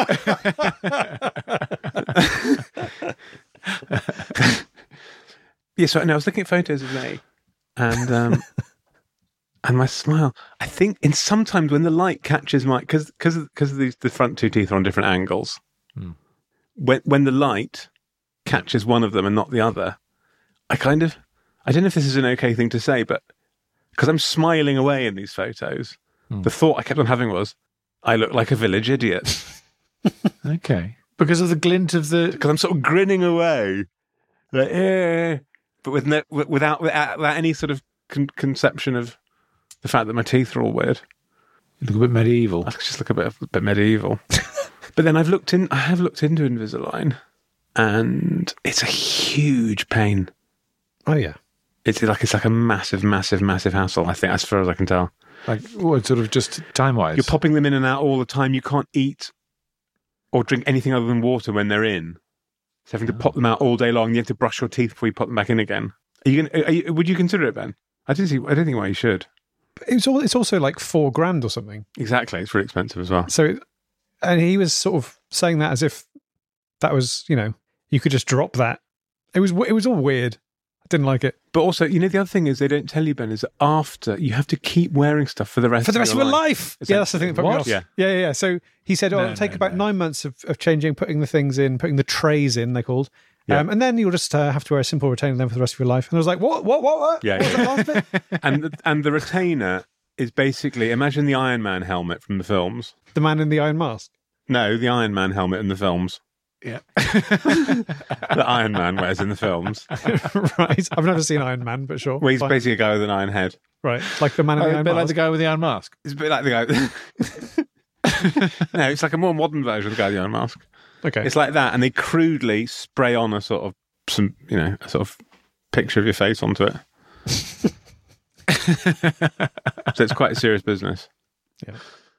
Yeah, so no, I was looking at photos of me, and um, and my smile. I think in sometimes when the light catches my because because because the the front two teeth are on different angles. Hmm. When when the light catches one of them and not the other, I kind of I don't know if this is an okay thing to say, but because I'm smiling away in these photos, Hmm. the thought I kept on having was, I look like a village idiot Okay. Because of the glint of the... because I'm sort of grinning away, like, eh, but with no, without without without any sort of con- conception of the fact that my teeth are all weird. You look a bit medieval. I just look a bit a bit medieval. But then I've looked in. I have looked into Invisalign, and it's a huge pain. Oh, yeah. It's like it's like a massive, massive, massive hassle. I think, as far as I can tell, Like, what, sort of just time-wise? you're popping them in and out all the time. You can't eat or drink anything other than water when they're in. So having to pop them out all day long. You have to brush your teeth before you pop them back in again. Are you gonna? Are you, would you consider it, Ben? I don't see. I don't think why you should. It's all. It's also like four grand or something. Exactly, it's really expensive as well. So, and he was sort of saying that as if that was, you know, you could just drop that. It was. It was all weird. I didn't like it. But also, you know, the other thing is they don't tell you, Ben, is that after you have to keep wearing stuff for the rest For the rest of your your life. Yeah, that's the thing that put me What? off. Yeah. yeah, yeah, yeah. So he said, oh, No, it'll take no, about no. nine nine months of, of changing, putting the things in, putting the trays in, they're called. Yeah. Um, and then you'll just uh, have to wear a simple retainer then for the rest of your life. And I was like, what, what, what, what? Yeah, What was yeah. that last bit? And the, and the retainer is basically, imagine the Iron Man helmet from the films. The man in the iron mask. No, the Iron Man helmet in the films. Yeah. The Iron Man wears in the films. Right. I've never seen Iron Man, but sure. Where he's Fine. basically a guy with an iron head. Right. Like the man in Oh, the a iron bit like mask. the guy with the iron mask. It's a bit like the guy... No, it's like a more modern version of the guy with the iron mask. Okay. It's like that, and they crudely spray on a sort of, some, you know, a sort of picture of your face onto it. So it's quite a serious business. Yeah.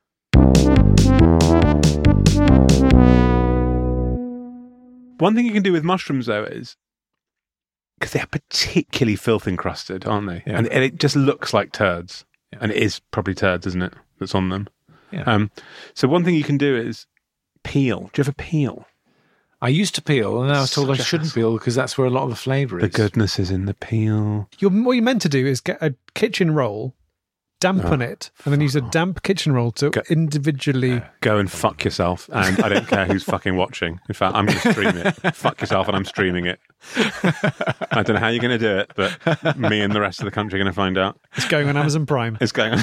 One thing you can do with mushrooms, though, is because they're particularly filth encrusted, aren't they? Yeah. And, and it just looks like turds, Yeah. and it is probably turds, isn't it? That's on them. Yeah. Um, so one thing you can do is peel. Do you ever peel? I used to peel, and then I was told I Such a shouldn't peel because that's where a lot of the flavour is. The goodness is in the peel. You're, what you're meant to do is get a kitchen roll, dampen Oh, it, and then use a damp kitchen roll to Go- individually. Go and fuck yourself, and I don't care who's fucking watching. In fact, I'm going to stream it. Fuck yourself, and I'm streaming it. I don't know how you're going to do it, but me and the rest of the country are going to find out. It's going on Amazon Prime. It's going on.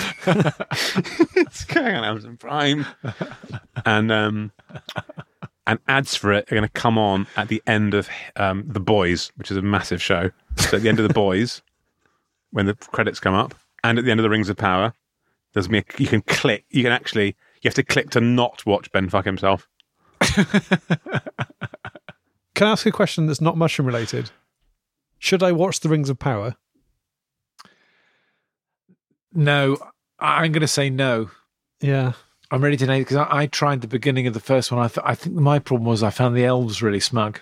It's going on Amazon Prime, and um, and ads for it are going to come on at the end of um, The Boys, which is a massive show. So at the end of The Boys, when the credits come up, and at the end of The Rings of Power, there's me. You can click. You can actually. You have to click to not watch Ben fuck himself. Can I ask a question that's not mushroom related? Should I watch The Rings of Power? No, I'm going to say no. Yeah. I'm ready to know because I, I tried the beginning of the first one. I, th- I think my problem was I found the elves really smug.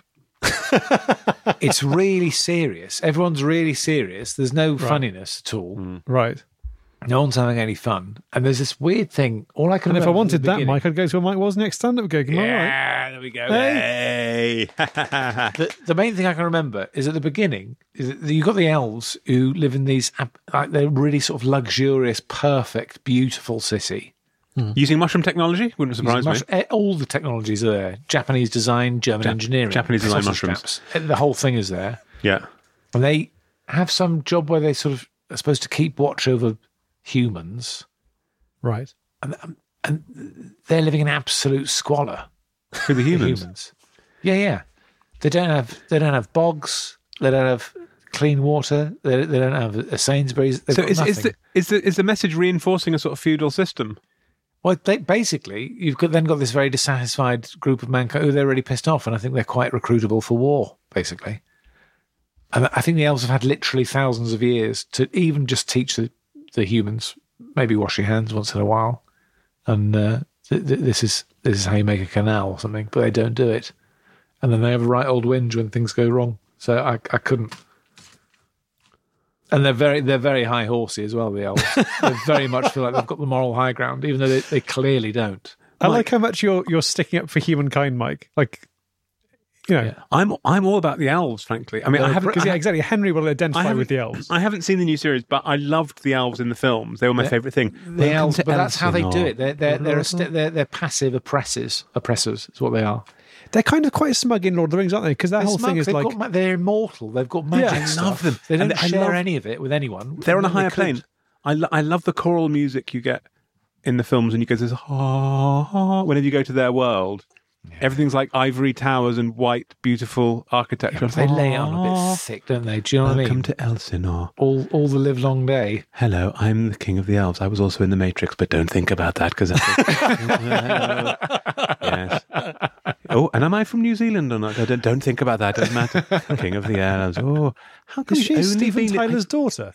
It's really serious. Everyone's really serious. There's no Right. funniness at all. Mm. Right. No one's having any fun. And there's this weird thing. All I can And if I remember from wanted the that, beginning- Mike, I'd go to a Mike Wozniak stand-up gig. Am I right? Yeah, there we go. Hey. The, the main thing I can remember is at the beginning is that you've got the elves who live in these ab- like they're really sort of luxurious, perfect, beautiful city. Using mushroom technology wouldn't surprise Mush- me. eh, all the technologies are there. Japanese design, German Ja- engineering, Japanese design sausage mushrooms. taps. Eh, The whole thing is there, Yeah. and they have some job where they sort of are supposed to keep watch over humans, Right. and and they're living in absolute squalor. For the the humans. humans. Yeah, yeah. They don't have they don't have bogs. They don't have clean water. They, they don't have a Sainsbury's. They've So got is, is, nothing. the, is, the, is the message reinforcing a sort of feudal system? Well, they, basically, you've got, then got this very dissatisfied group of mankind who they're really pissed off, and I think they're quite recruitable for war, basically. And I think the elves have had literally thousands of years to even just teach the, the humans, maybe wash your hands once in a while, and uh, th- th- this is this is how you make a canal or something, but they don't do it. And then they have a right old whinge when things go wrong. So I, I couldn't. And they're very they're very high horsey as well, the elves. They very much feel like they've got the moral high ground, even though they, they clearly don't. I Mike- like how much you're you're sticking up for humankind, Mike. Like, you know, Yeah. I'm I'm all about the elves, frankly. I mean, I haven't because I yeah, ha- exactly. Henry will I identify haven't- with the elves. I haven't seen the new series, but I loved the elves in the films. They were my Yeah. favourite thing. The Welcome elves, to but that's how they do Elsinore. it. They're they're they're, a st- they're, they're passive oppressors. Oppressors is what they are. They're kind of quite smug in Lord of the Rings, aren't they? Because that They're whole smug. thing is They've like, got ma- they're immortal. They've got magic Yeah, I stuff. love them. They don't And I share love- any of it with anyone. They're on a They higher could. plane. I, lo- I love the choral music you get in the films when you go to this, ha, ha, whenever you go to their world. Everything's like ivory towers and white, beautiful architecture. They lay it on a bit thick, don't they? Do you know what I Welcome mean? to Elsinore. all all the live long day. Hello, I'm the king of the elves. I was also in the Matrix, but don't think about that because yes. Oh, and am I from New Zealand or not? Don't, don't think about that. Doesn't matter. King of the elves. Oh, how come is she he's only Steven been- Tyler's daughter?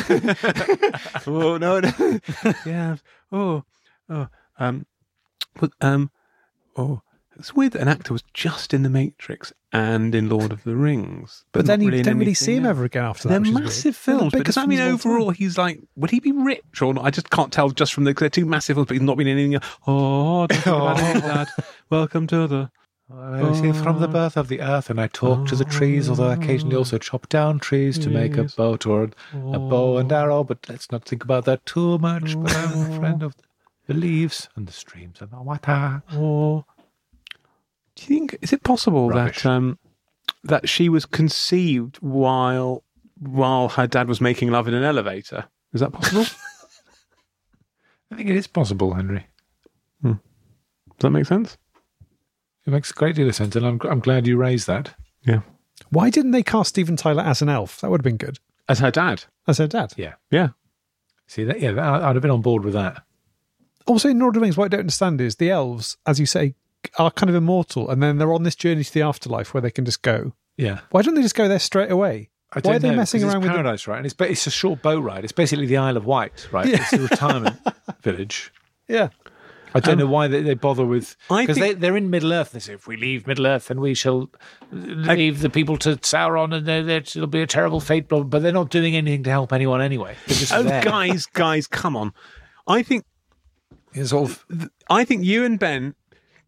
oh no, no. Yeah. Oh, oh. Um. But um. Oh, it's weird that an actor was just in the Matrix and in Lord of the Rings, But not then you really in don't really anything see him else. ever again after that. They're which is weird. massive They're the films, but does biggest that mean films of all time. overall he's like, would he be rich or not? I just can't tell just from the, they're two massive films, but he's not been in anything. Oh, don't think about any of that. Welcome to the. I was here from the birth of the earth, and I talk to the trees, although I occasionally also chop down trees to make a Yes. boat or a bow and arrow. But let's not think about that too much. But I'm a friend of the leaves and the streams and the water. Oh. Do you think, is it possible Rubbish. that um, that she was conceived while while her dad was making love in an elevator? Is that possible? Does I think it is possible, Henry. that make sense? It makes a great deal of sense, and I'm I'm glad you raised that. Yeah. Why didn't they cast Steven Tyler as an elf? That would have been good. As her dad? As her dad. Yeah. Yeah. See that? Yeah, that, I'd have been on board with that. Also, in Lord of the Rings, what I don't understand is the elves, as you say, are kind of immortal, and then they're on this journey to the afterlife where they can just go. Yeah. Why don't they just go there straight away? I Why don't are they know, messing 'cause around it's with the- paradise, right? And it's ba- it's a short boat ride. It's basically the Isle of Wight, right? Yeah. It's the retirement village. Yeah. I don't Um, know why they, they bother with I because think- they they're in Middle Earth. They say if we leave Middle Earth, then we shall leave the people to Sauron, and they're, they're, it'll be a terrible fate. But they're not doing anything to help anyone anyway. They're just Oh, there. guys, guys, come on! I think It's sort of I think you and Ben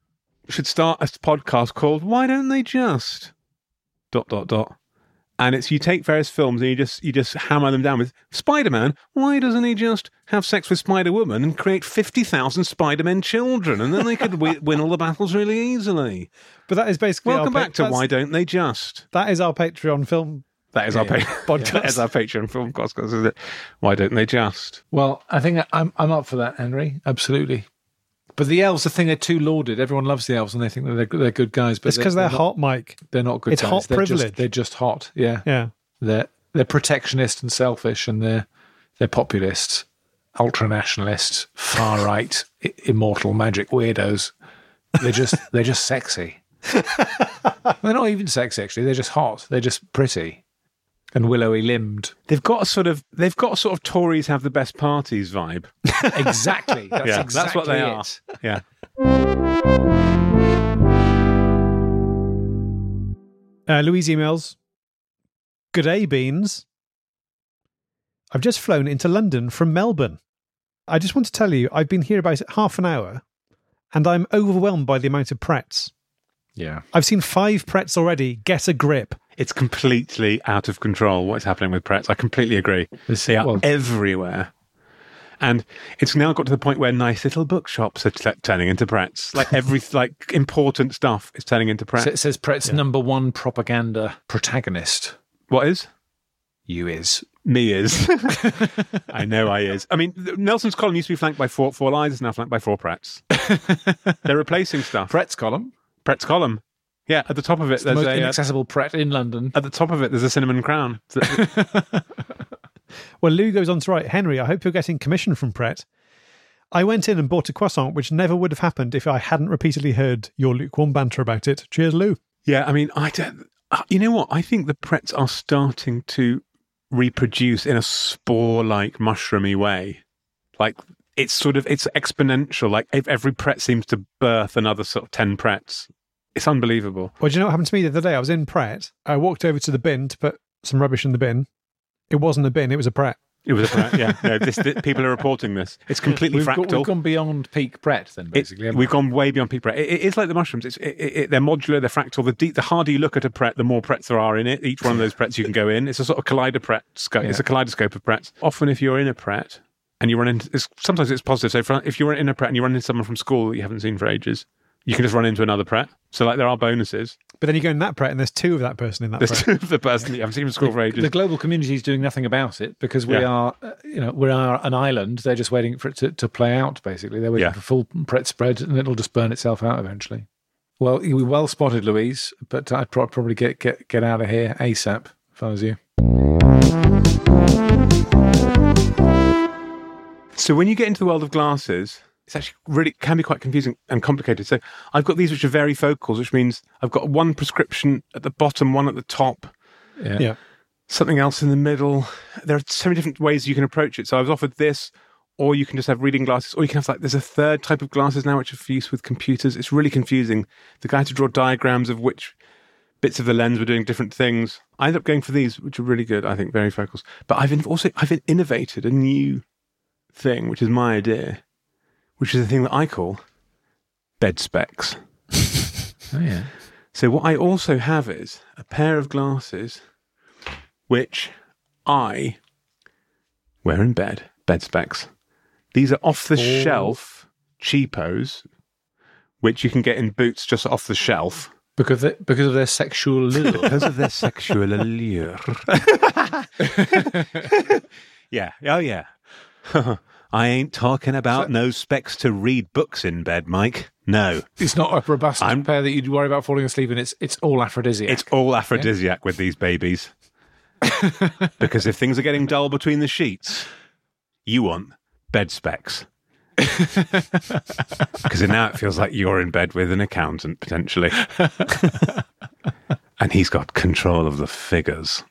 should start a podcast called Why Don't They Just... dot, dot, dot. And it's you take various films and you just you just hammer them down with Spider-Man. Why doesn't he just have sex with Spider-Woman and create fifty thousand Spider-Man children, and then they could w- win all the battles really easily? But that is basically Welcome our back to Why Don't They Just? That is our Patreon film. That is Yeah, our pa- yeah. Podcast. That is our Patreon film podcast, isn't it? Why don't they just? Well, I think I'm I'm up for that, Henry. Absolutely. But the elves, the thing, they're too lauded. Everyone loves the elves and they think that they're, they're good guys. But It's because they're, they're hot, Mike. Not, they're not good It's guys. hot they're privilege. Just, they're just hot. Yeah. Yeah. They're they're protectionist and selfish, and they're they're populists, ultra nationalists, far right, I- immortal magic weirdos. They're just they're just sexy. They're not even sexy actually. They're just hot. They're just pretty and willowy limbed. They've got a sort of they've got a sort of Tories have the best parties vibe. Exactly. That's Yeah, exactly that's what they are. it. Yeah. Uh, Louise emails, Good day, Beans. I've just flown into London from Melbourne. I just want to tell you, I've been here about half an hour, and I'm overwhelmed by the amount of Pretts. Yeah. I've seen five Pretts already. Get a grip. It's completely out of control what's happening with Pretts. I completely agree. This- They are well- everywhere. And it's now got to the point where nice little bookshops are t- turning into Pretts. Like every like important stuff is turning into Pretts. So it says Pret's number one propaganda protagonist. What is? You is. Me is. I know I is. I mean, Nelson's column used to be flanked by four, four lies. It's now flanked by four Pretts. They're replacing stuff. Pret's column. Pret's column. Yeah, at the top of it, The there's most a... Uh, inaccessible Pret in London. at the top of it, there's a cinnamon crown. Well, Lou goes on to write, Henry, I hope you're getting commission from Pret. I went in and bought a croissant, which never would have happened if I hadn't repeatedly heard your lukewarm banter about it. Cheers, Lou. Yeah, I mean, I don't... uh, You know what? I think the Pretts are starting to reproduce in a spore-like, mushroomy way. Like, it's sort of... It's exponential. Like, if every Pret seems to birth another sort of ten Pretts. It's unbelievable. Well, do you know what happened to me the other day? I was in Pret. I walked over to the bin to put some rubbish in the bin. It wasn't a bin, it was a Pret. It was a Pret, yeah. No, this, this, people are reporting this. It's completely We've, fractal. got, we've gone beyond peak Pret then, It- basically. haven't we've we? gone way beyond peak Pret. It, it, it's like the mushrooms. It's, it, it, they're modular, they're fractal. The, deep, the harder you look at a Pret, the more Prets there are in it. Each one of those Prets you can go in. It's a sort of kaleidopret. Sco- Yeah. It's a kaleidoscope of Prets. Often, if you're in a Pret and you run into, it's, sometimes it's positive. So, for, if you're in a Pret and you run into someone from school that you haven't seen for ages, you can just run into another Pret. So, like, there are bonuses. But then you go in that Pret and there's two of that person in that There's Pret. two of the person that you haven't seen from school for ages. The global community is doing nothing about it because we Yeah. are, uh, you know, we are an island. They're just waiting for it to, to play out. Basically, they're waiting Yeah. for full Pret spread, and it'll just burn itself out eventually. Well, you were well spotted, Louise. But I'd pro- probably get get get out of here ASAP if I was you. So when you get into the world of glasses, it's actually really can be quite confusing and complicated. So I've got these which are varifocals, which means I've got one prescription at the bottom, one at the top, Yeah. Yeah. something else in the middle. There are so many different ways you can approach it. So I was offered this, or you can just have reading glasses, or you can have like, there's a third type of glasses now which are for use with computers. It's really confusing. The guy had to draw diagrams of which bits of the lens were doing different things. I ended up going for these, which are really good, I think, varifocals. But I've also, I've innovated a new thing, which is my idea, which is a thing that I call bed specs. Oh yeah. So what I also have is a pair of glasses which I wear in bed, bed specs. These are off-the-shelf cheapos, which you can get in Boots just off the shelf. Because they, because of their sexual lure. Because of their sexual allure. Yeah, oh yeah. I ain't talking about So- no specs to read books in bed, Mike. No. It's not a robust I'm- pair that you'd worry about falling asleep in. It's it's all aphrodisiac. It's all aphrodisiac with these babies. Because if things are getting dull between the sheets, you want bed specs. Because now it feels like you're in bed with an accountant, potentially. And he's got control of the figures.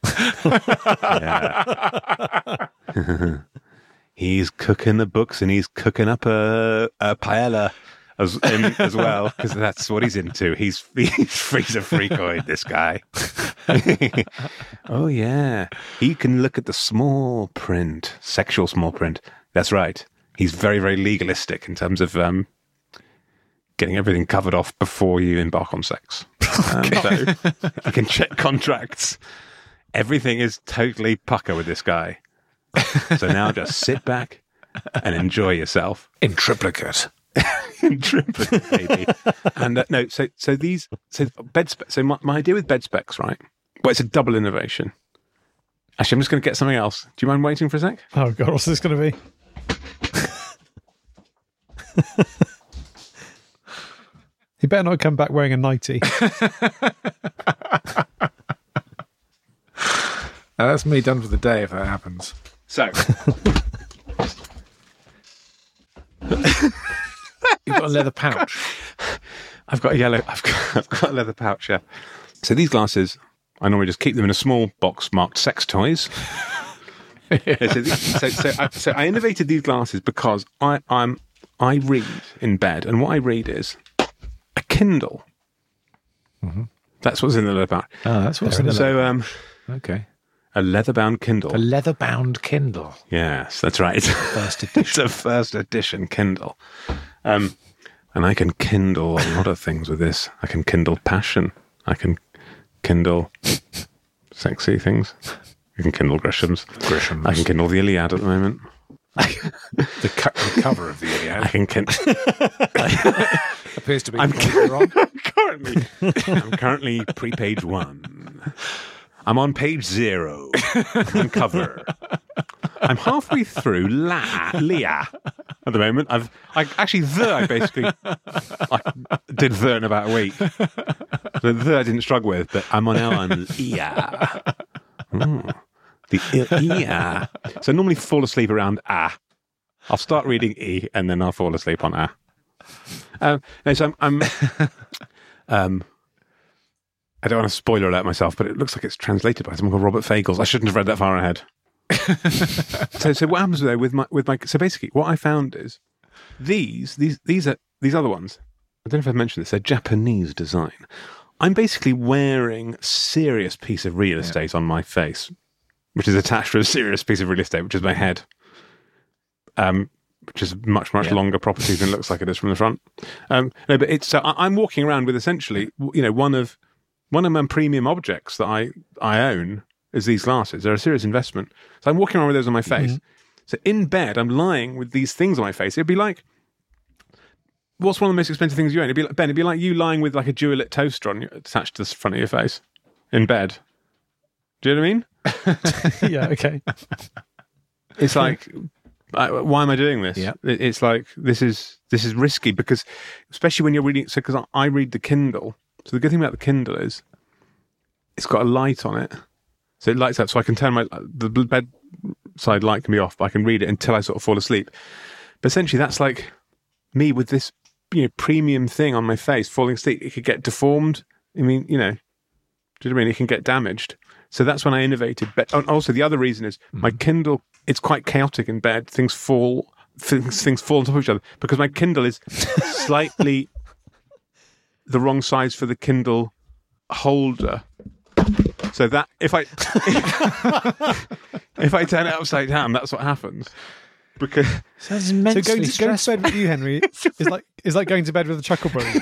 Yeah. He's cooking the books and he's cooking up a, a paella as, in, as well, because that's what he's into. He's, he's, he's a freakoid, this guy. Oh, yeah. He can look at the small print, sexual small print. That's right. He's very, very legalistic in terms of um, getting everything covered off before you embark on sex. Um, so you can check contracts. Everything is totally pucker with this guy. So now just sit back and enjoy yourself. In triplicate. In triplicate, baby. And uh, no, so so these so bed spe- so my, my idea with bed specs, right? Well, it's a double innovation. Actually, I'm just going to get something else. Do you mind waiting for a sec? Oh God, what's this going to be? He better not come back wearing a nightie. Uh, that's me done for the day if that happens. So You've got a leather pouch. I've got a yellow. I've got, I've got a leather pouch. Yeah. So these glasses, I normally just keep them in a small box marked "sex toys." Yeah, so, these, so, so, I, so I innovated these glasses because I, I'm I read in bed, and what I read is a Kindle. Mm-hmm. That's what's in the leather pouch. Oh, that's what's in the So, um, Okay. a leather-bound Kindle. A leather-bound Kindle. Yes, that's right. First edition. It's a first edition Kindle. Um, and I can kindle a lot of things with this. I can kindle passion. I can kindle sexy things. I can kindle Grisham's. Grisham's. I can kindle the Iliad at the moment. The, co- the cover of the Iliad. I can kindle. Appears to be I'm wrong. currently, I'm currently pre-page one. I'm on page zero on cover. I'm halfway through La Leah at the moment. I've I actually the I basically I did the in about a week. The the I didn't struggle with, but I'm on now on Leah. Mm. The Leah. So I normally fall asleep around ah. I'll start reading E and then I'll fall asleep on ah. Um, no, so I'm, I'm um. I don't want to spoiler alert myself, but it looks like it's translated by someone called Robert Fagles. I shouldn't have read that far ahead. so, so what happens though with my with my so basically what I found is these these these are these other ones. I don't know if I've mentioned this. They're Japanese design. I'm basically wearing a serious piece of real estate yeah. on my face, which is attached to a serious piece of real estate, which is my head. Um, which is much much yeah. longer property than it looks like it is from the front. Um, no, but it's so I, I'm walking around with essentially you know one of One of my premium objects that I, I own is these glasses. They're a serious investment. So I'm walking around with those on my face. Mm-hmm. So in bed, I'm lying with these things on my face. It'd be like, what's one of the most expensive things you own? It'd be like, Ben, it'd be like you lying with like a Dualit toaster on your, attached to the front of your face in bed. Do you know what I mean? Yeah, okay. It's like, I, why am I doing this? Yeah. It, it's like, this is this is risky because, especially when you're reading, so because I, I read the Kindle. So the good thing about the Kindle is it's got a light on it. So it lights up so I can turn my, the bedside light can be off, but I can read it until I sort of fall asleep. But essentially that's like me with this, you know, premium thing on my face, falling asleep. It could get deformed. I mean, you know, do you know what I mean? It can get damaged. So that's when I innovated. But also the other reason is mm-hmm. my Kindle, it's quite chaotic in bed. Things fall, things, things fall on top of each other because my Kindle is slightly the wrong size for the Kindle holder. So that if I if I turn it upside down, that's what happens. Because sounds so immensely going to, going to stressful. bed with you, Henry, is like is like going to bed with the Chuckle Brothers.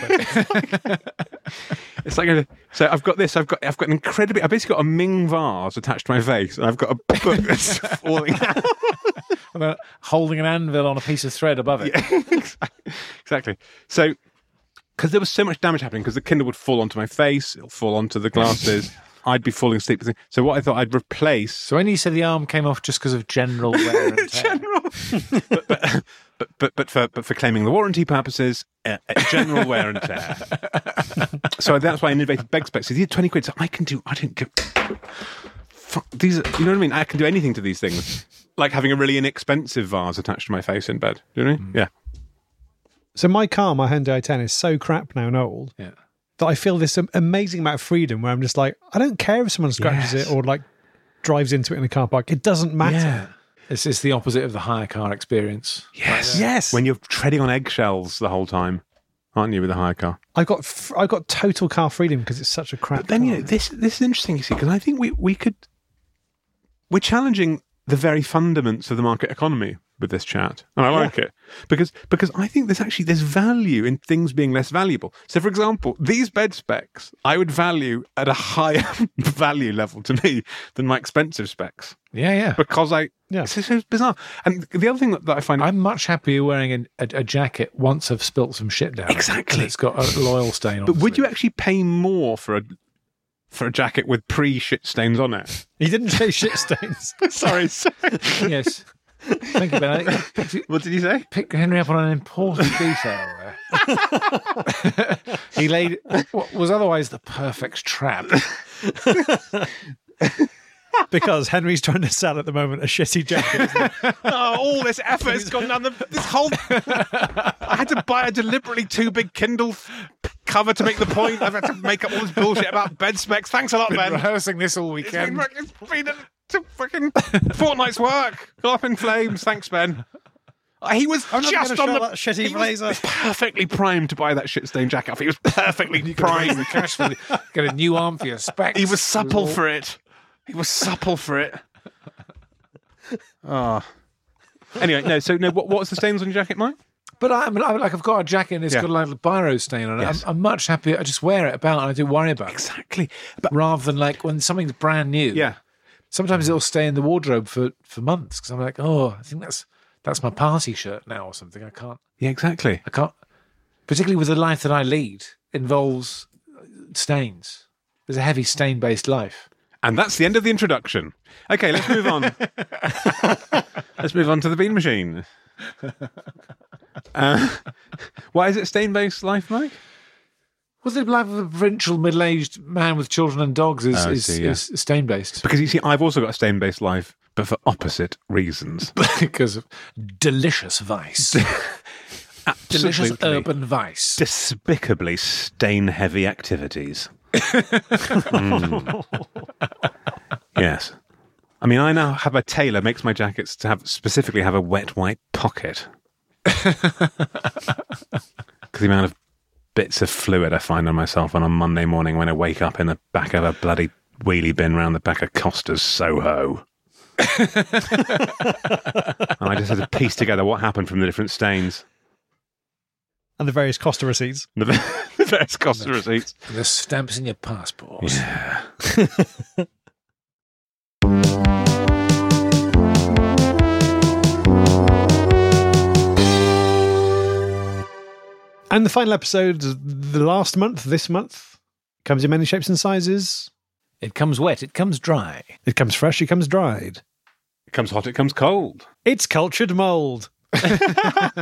It's like a, so I've got this. I've got I've got an incredibly. I've basically got a Ming vase attached to my face, and I've got a book that's falling out. And then holding an anvil on a piece of thread above it. Yeah, exactly. So. Because there was so much damage happening, because the Kindle would fall onto my face, it'll fall onto the glasses, I'd be falling asleep. So what I thought I'd replace... So when you said the arm came off just because of general wear and tear. General... but, but, but, but, but, for, but for claiming the warranty purposes, uh, uh, general wear and tear. So that's why I innovated bed specs. So these are twenty quid, so I can do... I don't give... Fuck, these are, you know what I mean? I can do anything to these things. Like having a really inexpensive vase attached to my face in bed. Do you know what I mean? Mm. Yeah. So my car, my Hyundai i ten, is so crap now and old yeah. that I feel this amazing amount of freedom where I'm just like, I don't care if someone scratches yes. it or like drives into it in a car park. It doesn't matter. Yeah. It's, it's the opposite of the hire car experience. Yes. Like yes. When you're treading on eggshells the whole time, aren't you, with a hire car? I've got f- I've got total car freedom because it's such a crap But then, car. you know, this, this is interesting, you see, because I think we, we could... We're challenging the very fundaments of the market economy with this chat, and I like it because because I think there's actually there's value in things being less valuable. So, for example, these bed specs I would value at a higher value level to me than my expensive specs Yeah, yeah. because I Yeah. it's, it's bizarre. And the other thing that, that I find I'm much happier wearing a, a, a jacket once I've spilt some shit down. Exactly. It's got a loyal stain on but it. would you actually pay more for a for a jacket with pre shit stains on it? He didn't say shit stains. Sorry, sorry. Yes. Thank you, Ben. I picked, What did you say? picked Henry up on an important detail there. He laid what was otherwise the perfect trap. Because Henry's trying to sell at the moment a shitty jacket. Isn't he? Oh, all this effort has gone down the this whole. I had to buy a deliberately too big Kindle cover to make the point. I've had to make up all this bullshit about bed specs. Thanks a lot, Been Ben. rehearsing this all It's been, weekend. it's been a, it's a fucking fortnight's work. Go up in flames. Thanks, Ben. Uh, He was I'm not just gonna on show the that shitty he was blazer. perfectly primed to buy that shit stained jacket off. He was perfectly Raise primed. the cash for the, get a new arm for your specs. He was supple for it. He was supple for it. Oh. Anyway, no. So, no. What, what's the stains on your jacket, Mike? But I, I mean, I- like I've got a jacket and it's Yeah. got like a biro stain on it. Yes. I'm, I'm much happier. I just wear it about and I do worry about it. Exactly. But Rather than like when something's brand new. yeah. Sometimes it'll stay in the wardrobe for, for months because I'm like, oh, I think that's that's my party shirt now or something. I can't. Yeah. Exactly. I can't. Particularly with the life that I lead involves stains. There's a heavy stain based life. And that's the end of the introduction. Okay, let's move on. Let's move on to the bean machine. Uh, why is it stain-based life, Mike? Well, the life of a provincial middle-aged man with children and dogs is Oh, I is, see, yeah. is stain-based Because you see, I've also got a stain-based life, but for opposite reasons. because of delicious vice, delicious Absolutely. urban vice. Despicably stain-heavy activities. Mm. Yes. I mean, I now have a tailor makes my jackets to have specifically have a wet white pocket. Because the amount of bits of fluid I find on myself on a Monday morning when I wake up in the back of a bloody wheelie bin round the back of Costa's Soho. And I just had to piece together what happened from the different stains. And the various Costa receipts. The the various Costa receipts. The stamps in your passport. Yeah. And the final episode, the last month, this month, comes in many shapes and sizes. It comes wet. It comes dry. It comes fresh, it comes dried. It comes hot, it comes cold. It's cultured mould. uh,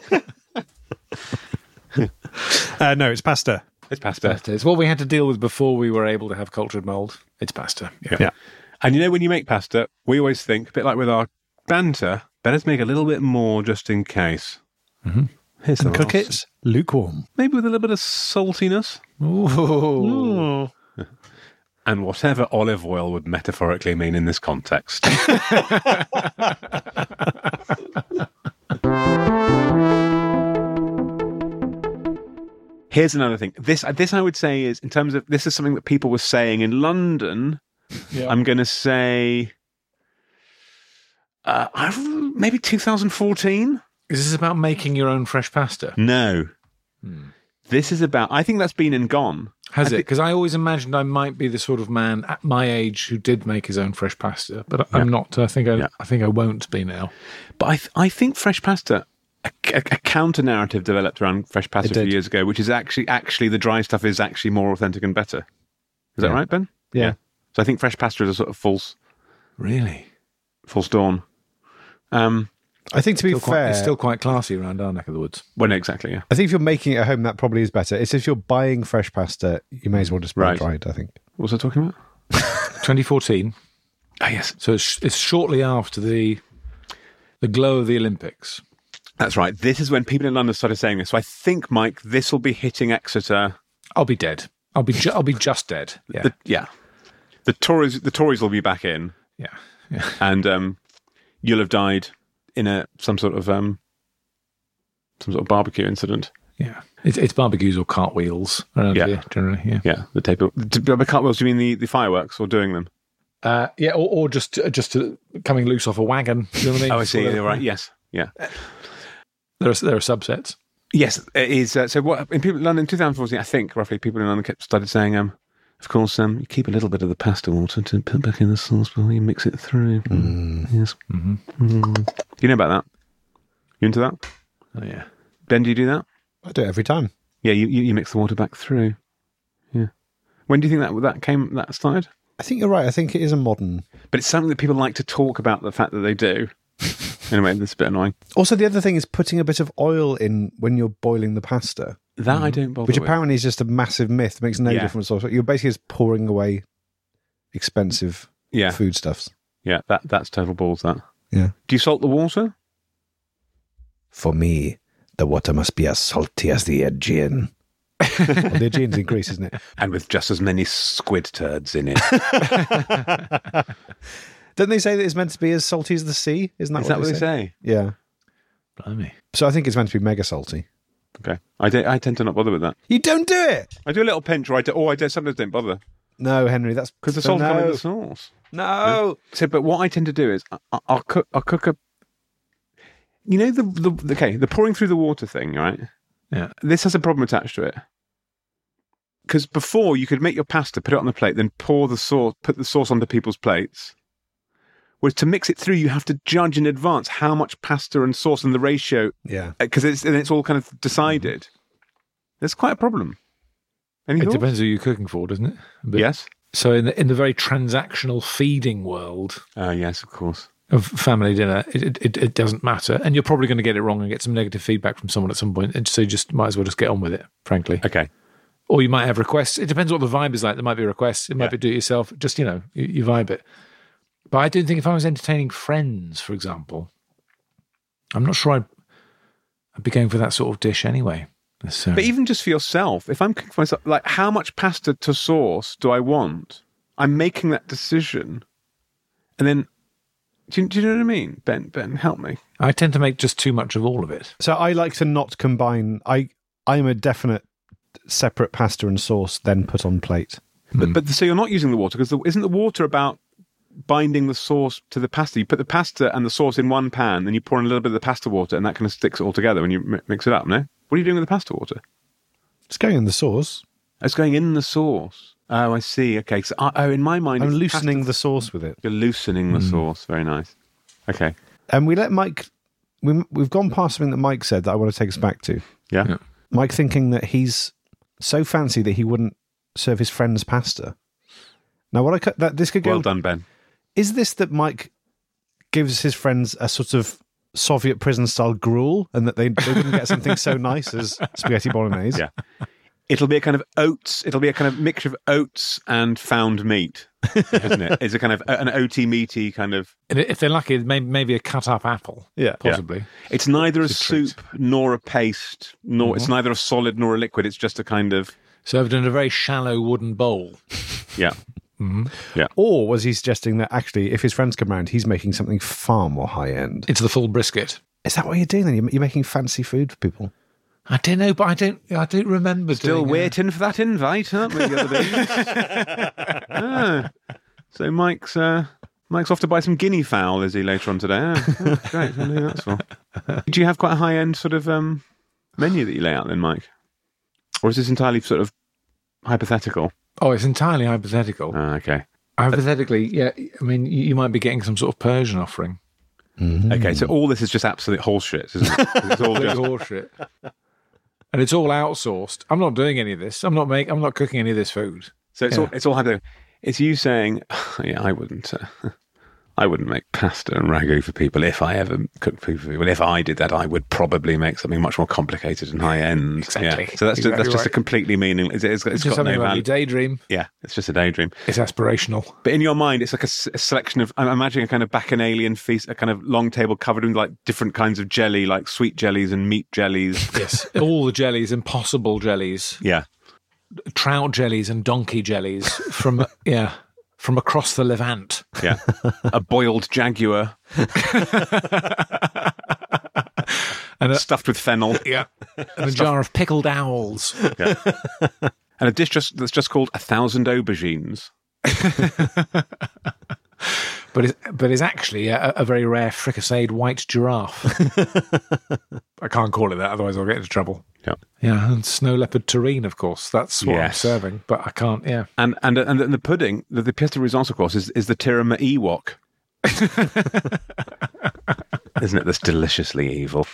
no, it's pasta. It's pasta. Pasta. It's what we had to deal with before we were able to have cultured mould. It's pasta. Yeah. Yeah. And you know, when you make pasta, we always think, a bit like with our banter, better to make a little bit more just in case. Mm-hmm. Here's the And cook last. it lukewarm. Maybe with a little bit of saltiness. Ooh. And whatever olive oil would metaphorically mean in this context. Here's another thing. This, this I would say is, in terms of, this is something that people were saying in London. Yeah. I'm going to say uh, I've- maybe two thousand fourteen. Is this about making your own fresh pasta? No. This is about, I think that's been and gone. Has I it? thi- Because I always imagined I might be the sort of man at my age who did make his own fresh pasta, but I- I'm not. I think I, Yeah. I think I won't be now. But I, th- I think fresh pasta, a, a, a counter narrative developed around fresh pasta It a few did. years ago, which is actually, actually the dry stuff is actually more authentic and better. Is that Yeah. right, Ben? Yeah. So I think fresh pasta is a sort of false, Really? false dawn. Um, I think to be Still fair, quite, it's still quite classy around our neck of the woods. well, no, exactly, yeah. I think if you're making it at home, that probably is better. It's if you're buying fresh pasta, you may as well just buy Right. it dried, I think. What was I talking about? twenty fourteen. Oh, yes. So it's, it's shortly after the the glow of the Olympics. That's right. This is when people in London started saying this. So I think, Mike, this will be hitting Exeter. I'll be dead. I'll be ju- I'll be just dead. Yeah. The, yeah. The Tories, the Tories will be back in, yeah. Yeah. and um, you'll have died in a some sort of um, some sort of barbecue incident. Yeah. It's, it's barbecues or cartwheels around Yeah. here generally. Yeah. Yeah, the tape. By cartwheels, do you mean the, the fireworks or doing them? Uh, yeah. Or, or just just uh, coming loose off a wagon. You know what I mean? Oh, I see. Whatever. Right. Yes. Yeah. There are there are subsets. Yes, it is. Uh, so what in people in London in twenty fourteen, I think roughly people in London kept started saying, um, of course, um, you keep a little bit of the pasta water to put back in the sauce before you mix it through. Mm. Yes. Mm-hmm. Mm. You know about that? You into that? Oh yeah. Ben, do you do that? I do it every time. Yeah, you, you, you mix the water back through. Yeah. When do you think that that came that started? I think you're right. I think it is a modern. But it's something that people like to talk about the fact that they do. Anyway, that's a bit annoying. Also, the other thing is putting a bit of oil in when you're boiling the pasta. That I don't bother Which with. apparently is just a massive myth. It makes no Yeah. difference. Also, you're basically just pouring away expensive Yeah. foodstuffs. Yeah, that that's total balls, that. Yeah. Do you salt the water? For me, the water must be as salty as the Aegean. Well, the Aegean's in Greece, isn't it? And with just as many squid turds in it. Don't they say that it's meant to be as salty as the sea? Isn't that Is what that what they they say? say? Yeah. Blimey. So I think it's meant to be mega salty. Okay. I, do, I tend to not bother with that. You don't do it. I do a little pinch, or I do, or I do, sometimes don't bother. No, Henry, that's Because the so salt's no. coming in the sauce. No. So, but what I tend to do is, I, I'll cook, I'll cook a, you know, the, the, okay, the pouring through the water thing, right? Yeah. This has a problem attached to it. Because before, you could make your pasta, put it on the plate, then pour the sauce, put the sauce onto people's plates. Whereas to mix it through, you have to judge in advance how much pasta and sauce and the ratio, Yeah. because it's and it's all kind of decided. There's quite a problem. Any It thoughts? depends who you're cooking for, doesn't it? But- Yes. So in the in the very transactional feeding world Uh, yes, of course. of family dinner, it, it it doesn't matter, and you're probably going to get it wrong and get some negative feedback from someone at some point, and so you just might as well just get on with it, frankly. Okay. Or you might have requests. It depends what the vibe is like. There might be requests. It might Yeah. be do it yourself. Just, you know, you, you vibe it. But I don't think if I was entertaining friends, for example, I'm not sure I'd, I'd be going for that sort of dish anyway. But even just for yourself, if I'm cooking for myself, like how much pasta to sauce do I want? I'm making that decision. And then, do you, do you know what I mean? Ben, Ben, help me. I tend to make just too much of all of it. So I like to not combine. I I'm a definite separate pasta and sauce, then put on plate. But, but so you're not using the water, because isn't the water about binding the sauce to the pasta? You put the pasta and the sauce in one pan, and you pour in a little bit of the pasta water, and that kind of sticks it all together when you mi- mix it up, no? What are you doing with the pasta water? It's going in the sauce. It's going in the sauce. Oh, I see. Okay. So, oh, in my mind, I'm it's loosening pasta- the sauce with it. You're loosening the sauce. Very nice. Okay. And we let Mike. We, we've gone past something that Mike said that I want to take us back to. Yeah. Yeah. Mike thinking that he's so fancy that he wouldn't serve his friends pasta. Now, what I cut that this could go. Well done, Ben. Is this that Mike gives his friends a sort of Soviet prison style gruel, and that they, they wouldn't get something so nice as spaghetti bolognese? Yeah. It'll be a kind of oats. It'll be a kind of mixture of oats and found meat, isn't it? It's a kind of an oaty meaty kind of. And if they're lucky, maybe, maybe a cut up apple. Yeah. Possibly. It's neither a It's a treat. soup nor a paste, nor it's neither a solid nor a liquid. It's just a kind of Served in a very shallow wooden bowl. yeah. Or was he suggesting that actually, if his friends come round, he's making something far more high end? It's the full brisket. Is that what you're doing then? You're, you're making fancy food for people? I don't know, but I don't. I don't remember. Still doing, uh, waiting for that invite, aren't we? The other day? Ah. So Mike's uh, Mike's off to buy some guinea fowl, is he, later on today? Ah, oh, great, I know that's for. Do you have quite a high end sort of um, menu that you lay out then, Mike, or is this entirely sort of hypothetical? Oh, it's entirely hypothetical. Ah, okay. Hypothetically, yeah. I mean, you, you might be getting some sort of Persian offering. Okay, so all this is just absolute horseshit, isn't it? It's all It's just horseshit. And it's all outsourced. I'm not doing any of this. I'm not make. I'm not cooking any of this food. so it's Yeah. all it's all hypothetical. It's you saying, yeah, I wouldn't, uh, I wouldn't make pasta and ragu for people if I ever cooked food for people. If I did that, I would probably make something much more complicated and high end. Exactly. Yeah. So that's just, Exactly that's just a right. completely meaningless. It's, it's, It's it's just got having no a lovely value. daydream. Yeah, it's just a daydream. It's aspirational. But in your mind, it's like a, s- a selection of. I'm imagining a kind of bacchanalian feast, a kind of long table covered in like different kinds of jelly, like sweet jellies and meat jellies. Yes, all the jellies, impossible jellies, Yeah. trout jellies, and donkey jellies from yeah from across the Levant. Yeah. A boiled jaguar And a, stuffed with fennel. yeah, and a jar of pickled owls. Yeah. And a dish just that's just called a thousand aubergines. but is but is actually a, a very rare fricasseed white giraffe. I can't call it that, otherwise I'll get into trouble. Yeah, yeah, and snow leopard terrine, of course. That's what Yes. I'm serving, but I can't. Yeah, and and and the pudding, the, the pièce de résistance, of course, is is the tirama Ewok. Isn't it? That's deliciously evil.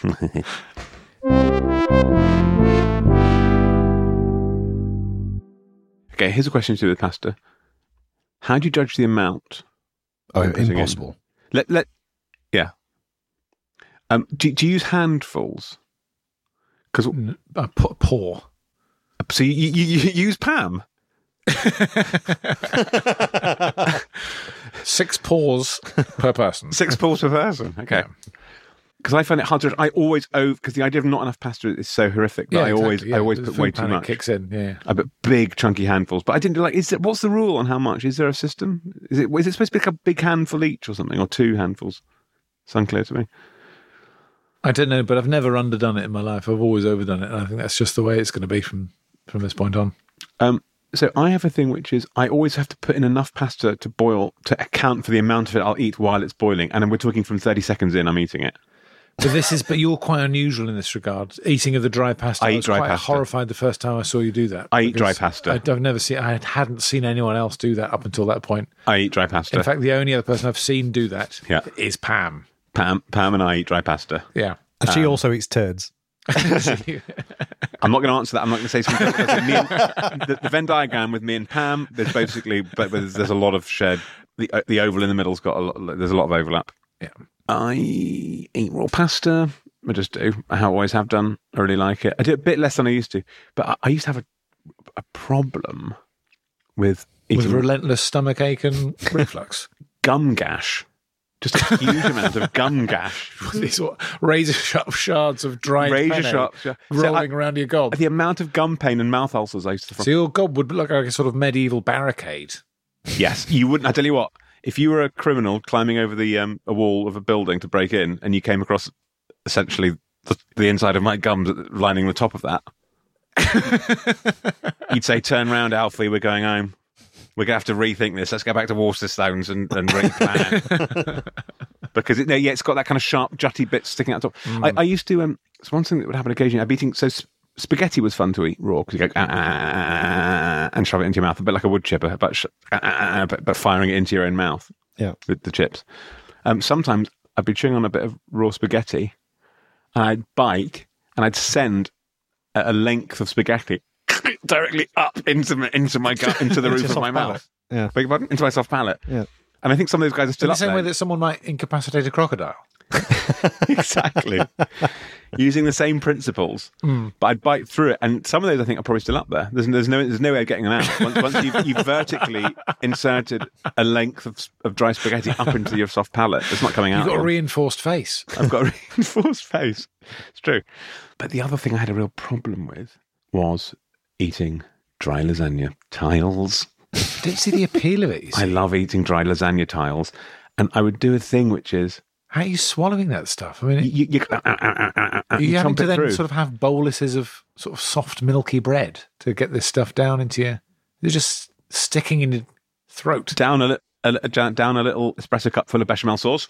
Okay, here's a question to do with pasta. How do you judge the amount? Oh, I'm putting in. impossible. Let let yeah. Um, do, do you use handfuls? Because I put pour. so you, you you use Pam. Six paws per person. Six paws per person. Okay. Because I find it hard to. I always over because the idea of not enough pasta is so horrific that Yeah, I always exactly, I yeah. always The put food way too panic much. Kicks in, yeah. I put big chunky handfuls, but I didn't do like. Is there, what's the rule on how much? Is there a system? Is it is it supposed to be like a big handful each or something, or two handfuls? It's unclear to me. I don't know, but I've never underdone it in my life. I've always overdone it, and I think that's just the way it's going to be from from this point on. Um, so I have a thing which is I always have to put in enough pasta to boil to account for the amount of it I'll eat while it's boiling, and then we're talking from thirty seconds in, I'm eating it. But this is, but you're quite unusual in this regard. Eating of the dry pasta. I I eat was dry quite pasta. horrified the first time I saw you do that. I eat dry because pasta. I'd, I've never seen. I hadn't seen anyone else do that up until that point. I eat dry pasta. In fact, the only other person I've seen do that Yeah. is Pam. Pam, Pam and I eat dry pasta. Yeah. And she also eats turds. I'm not going to answer that. I'm not going to say something. Me and, the, the Venn diagram with me and Pam, there's basically, but there's, there's a lot of shared. The the oval in the middle's got a lot. There's a lot of overlap. Yeah. I eat raw pasta. I just do. I always have done. I really like it. I do a bit less than I used to, but I, I used to have a a problem with eating With relentless stomach ache and reflux. gum gash. Just a huge amount of gum gash. These sort of razor sharp shards of dried Razor penne sharp. So rolling I- around your gob. The amount of gum pain and mouth ulcers I used to. So your gob would look like a sort of medieval barricade. Yes, you wouldn't. I tell you what, if you were a criminal climbing over the um, a wall of a building to break in, and you came across essentially the, the inside of my gums lining the top of that, you'd say, "Turn round, Alfie. We're going home. We're going to have to rethink this. Let's go back to Waterstones and, and replan." Because it, yeah, it's got that kind of sharp, jutty bit sticking out top. Mm. I, I used to. Um, it's one thing that would happen occasionally. I'd be eating so. Sp- Spaghetti was fun to eat raw because you go ah, ah, ah, and shove it into your mouth, a bit like a wood chipper, but, sh- ah, ah, but but firing it into your own mouth. Yeah. With the chips. Um, sometimes I'd be chewing on a bit of raw spaghetti, and I'd bite, and I'd send a, a length of spaghetti directly up into my, into my gut, into the Into roof your of soft my palate. mouth. Yeah. Beg your pardon? Into my soft palate. Yeah. And I think some of those guys are In still the up same there. way that someone might incapacitate a crocodile. Exactly. Using the same principles, Mm. but I'd bite through it, and some of those I think are probably still up there. There's, there's no, there's no way of getting them out. Once, once you've, you've vertically inserted a length of, of dry spaghetti up into your soft palate, it's not coming out. You've got a again. reinforced face. I've got a reinforced face. It's true. But the other thing I had a real problem with was eating dry lasagna tiles. Didn't see the appeal of it. You see. I love eating dry lasagna tiles, and I would do a thing which is How are you swallowing that stuff? I mean, you, you, uh, uh, uh, uh, uh, are you you having chomp to it then through. sort of have boluses of sort of soft, milky bread to get this stuff down into your. They're just sticking in your throat. down a, li- a, li- down a little espresso cup full of bechamel sauce.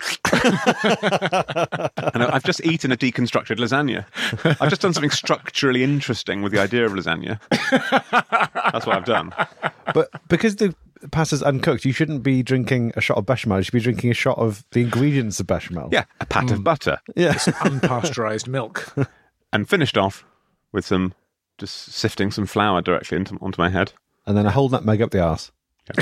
And I've just eaten a deconstructed lasagna. I've just done something structurally interesting with the idea of lasagna. That's what I've done. But because the pasta's uncooked, you shouldn't be drinking a shot of bechamel. You should be drinking a shot of the ingredients of bechamel. Yeah, a pat Mm. of butter. Yeah. Unpasteurized milk. And finished off with some, just sifting some flour directly into, onto my head. And then a whole nutmeg up the arse.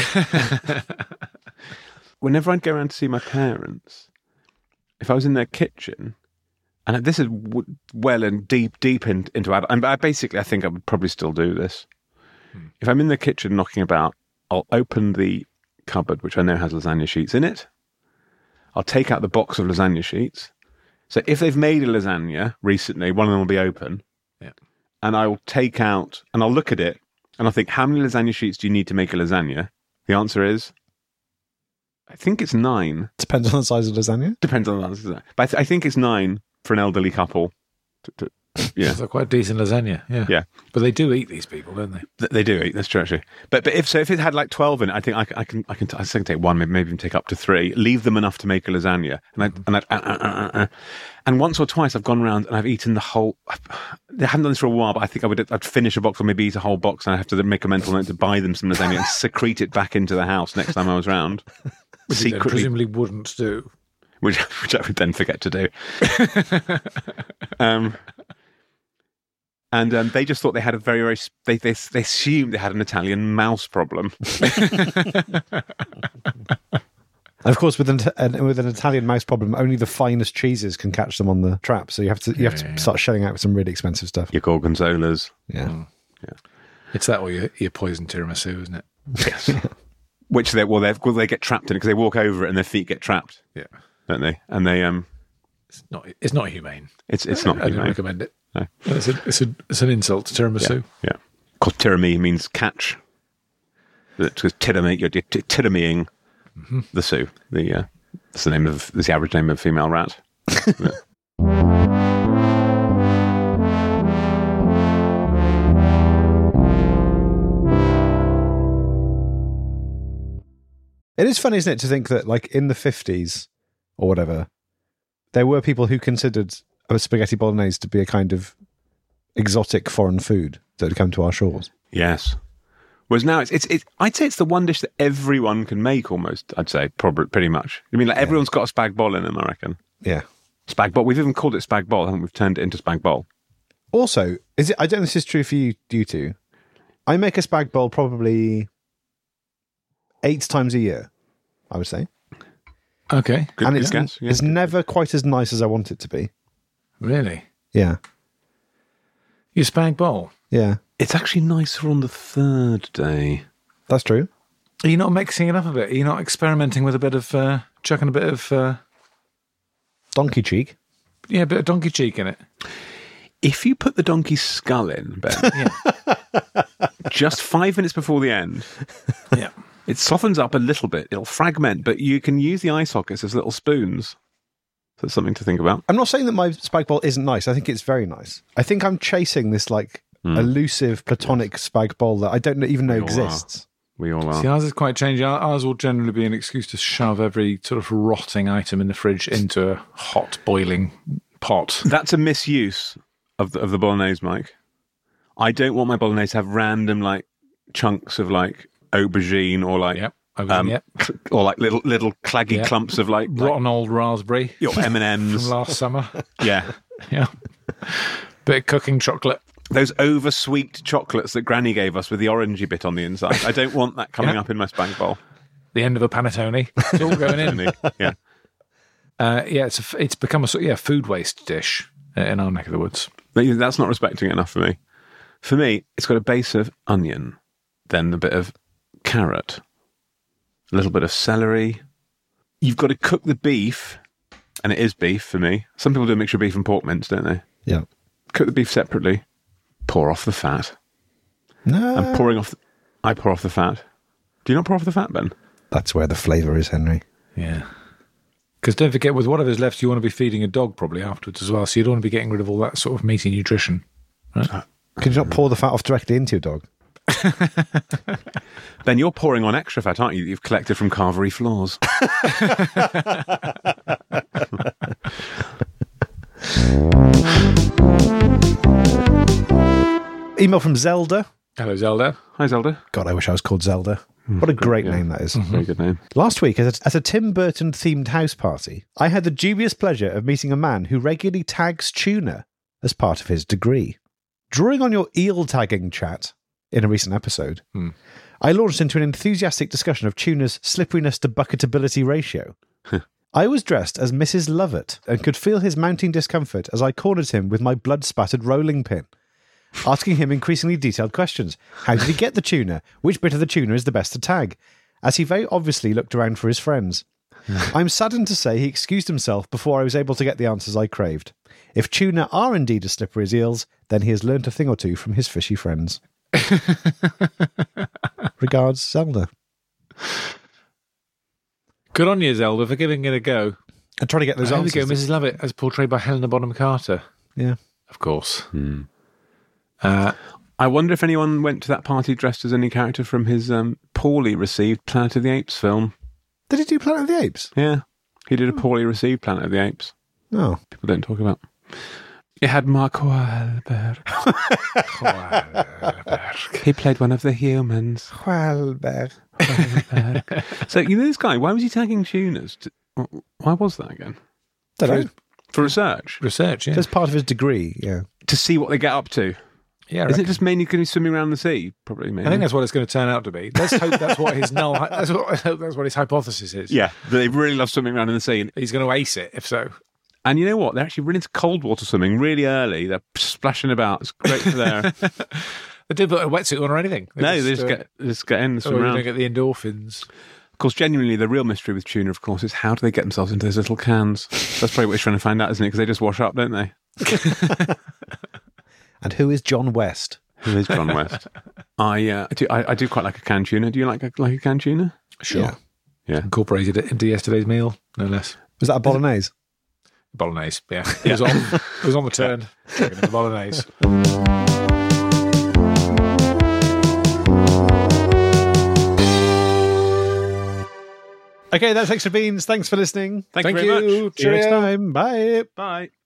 Whenever I'd go around to see my parents, if I was in their kitchen, and this is w- well and deep, deep in, into adult, and I basically, I think I would probably still do this. Hmm. If I'm in the kitchen knocking about, I'll open the cupboard, which I know has lasagna sheets in it. I'll take out the box of lasagna sheets. So if they've made a lasagna recently, one of them will be open. Yeah. And I will take out, and I'll look at it, and I'll think, how many lasagna sheets do you need to make a lasagna? The answer is, I think it's nine. Depends on the size of lasagna. Depends on the answer. But I, th- I think it's nine for an elderly couple to, to, Yeah. It's quite decent lasagna. Yeah. Yeah. But they do eat these people, don't they? Th- They do eat. That's true, actually. But but if so, if it had like twelve in it, I think I, c- I can I can t- I can take one, maybe, maybe even take up to three. Leave them enough to make a lasagna, and I and I uh, uh, uh, uh, and once or twice I've gone around and I've eaten the whole. I haven't done this for a while, but I think I would I'd finish a box or maybe eat a whole box, and I have to make a mental note to buy them some lasagna and secrete it back into the house next time I was round. Which you then Secretly, presumably wouldn't do. which which I would then forget to do. um. And um, they just thought they had a very, very. They, they they assumed they had an Italian mouse problem. And of course, with an, an with an Italian mouse problem, only the finest cheeses can catch them on the trap. So you have to you have to Yeah, yeah. start shelling out with some really expensive stuff. Your gorgonzolas. Yeah. It's that or your, your poison tiramisu, isn't it? Yes. Which they well they well, they get trapped in it because they walk over it and their feet get trapped, Yeah. don't they? And they um, It's not. It's not humane. it's it's not. I don't humane. recommend it. No. It's, a, it's, a, it's an insult to tiramisu. Yeah. Of course, tirami means catch. Because tirami, you're t- tiramiing Mm-hmm. the Sue. The uh, that's the name of that's the average name of a female rat. Yeah. It is funny, isn't it, to think that, like, in the fifties or whatever, there were people who considered a spaghetti bolognese to be a kind of exotic foreign food that had come to our shores. Yes. Whereas now it's, it's it's I'd say it's the one dish that everyone can make almost. I'd say probably pretty much. I mean, like everyone's got a spag bol in them. I reckon Yeah. spag bol. We've even called it spag bol, haven't we? We've turned it into spag bol. Also, is it? I don't know if this is true for you, you two. I make a spag bowl probably eight times a year, I would say. Okay. Good and it's, guess. Yeah. it's never quite as nice as I want it to be. Really? Yeah. Your spag bowl? Yeah. It's actually nicer on the third day. That's true. Are you not mixing it up a bit? Are you not experimenting with a bit of, uh, chucking a bit of, uh, Donkey cheek. yeah, a bit of donkey cheek in it? If you put the donkey's skull in, Ben, Yeah. just five minutes before the end, Yeah. it softens up a little bit. It'll fragment, but you can use the eye sockets as little spoons. So it's something to think about. I'm not saying that my spag bowl isn't nice. I think it's very nice. I think I'm chasing this, like, elusive platonic spag bowl that I don't even know We all are. exists. We all are. See, ours is quite changing. Our- Ours will generally be an excuse to shove every sort of rotting item in the fridge into a hot, boiling pot. That's a misuse of the, of the bolognese, Mike. I don't want my bolognese to have random like chunks of like aubergine or like Yep. I was, um, yep. cl- or like little little claggy Yeah. clumps of like, like Rotten old raspberry your M and from M's. last summer. Yeah, Yeah. Bit of cooking chocolate. those over sweet chocolates that Granny gave us with the orangey bit on the inside. I don't want that coming Yeah. up in my spag bowl. The end of a panettone. It's all going in. Yeah. Uh, yeah, it's a f it's become a sort yeah food waste dish uh, in our neck of the woods. But that's not respecting it enough for me. For me, it's got a base of onion, then a bit of carrot, a little bit of celery. You've got to cook the beef, and it is beef for me. Some people do a mixture of beef and pork mince, don't they? Yeah. Cook the beef separately, pour off the fat. No. I'm pouring off. The, I pour off the fat. Do you not pour off the fat, Ben? That's where the flavour is, Henry. Yeah. Because don't forget, with whatever's left, you want to be feeding a dog probably afterwards as well. So you don't want to be getting rid of all that sort of meaty nutrition. Right? Could you not pour the fat off directly into your dog? Ben, you're pouring on extra fat, aren't you? That you've collected from carvery floors. Email from Zelda. Hello, Zelda. Hi, Zelda. God, I wish I was called Zelda. What a great name that is. Very good name. Last week, at a, at a Tim Burton themed house party, I had the dubious pleasure of meeting a man who regularly tags tuna as part of his degree. Drawing on your eel tagging chat in a recent episode, Hmm. I launched into an enthusiastic discussion of tuna's slipperiness to bucketability ratio. I was dressed as Missus Lovett and could feel his mounting discomfort as I cornered him with my blood-spattered rolling pin, asking him increasingly detailed questions. How did he get the tuna? Which bit of the tuna is the best to tag? As he very obviously looked around for his friends. I'm saddened to say he excused himself before I was able to get the answers I craved. If tuna are indeed as slippery as eels, then he has learnt a thing or two from his fishy friends. Regards, Zelda. Good on you, Zelda, for giving it a go. And trying to get those There we answers. go, Missus Lovett, as portrayed by Helena Bonham Carter. Yeah. of course. Hmm. Uh, I wonder if anyone went to that party dressed as any character from his um, poorly received Planet of the Apes film. Did he do Planet of the Apes? Yeah, he did a poorly received Planet of the Apes. Oh. People don't talk about. It had Mark Wahlberg. Wahlberg. He played one of the humans. Wahlberg. Wahlberg. So, you know this guy, why was he tagging tuners? To, why was that again? Don't know. For research? Research, yeah. That's part of his degree, yeah. To see what they get up to. Yeah, I Isn't reckon. it just mainly going to be swimming around the sea? Probably, maybe. I think that's what it's going to turn out to be. Let's hope that's what his null. That's what, that's what his hypothesis is. Yeah, they really love swimming around in the sea. He's going to ace it, if so. And you know what? They're actually really into cold water swimming really early. They're splashing about. It's great for their... They didn't put a wetsuit on or anything. no, they just uh, get they just get in and oh, swim you around. don't get the endorphins. Of course, genuinely, the real mystery with tuna, of course, is how do they get themselves into those little cans? That's probably what he's trying to find out, isn't it? Because they just wash up, don't they? And who is John West? Who is John West? I, uh, I do. I, I do quite like a canned tuna. Do you like a, like a canned tuna? Sure. Yeah. Yeah. Incorporated it into yesterday's meal, no less. Was that a bolognese? Bolognese, yeah. It was on, it was on the turn. Taking it to Bolognese. Okay, that's Extra Beans. Thanks for listening. Thank, Thank you very you. much. See you next Cheerio. time. Bye. Bye.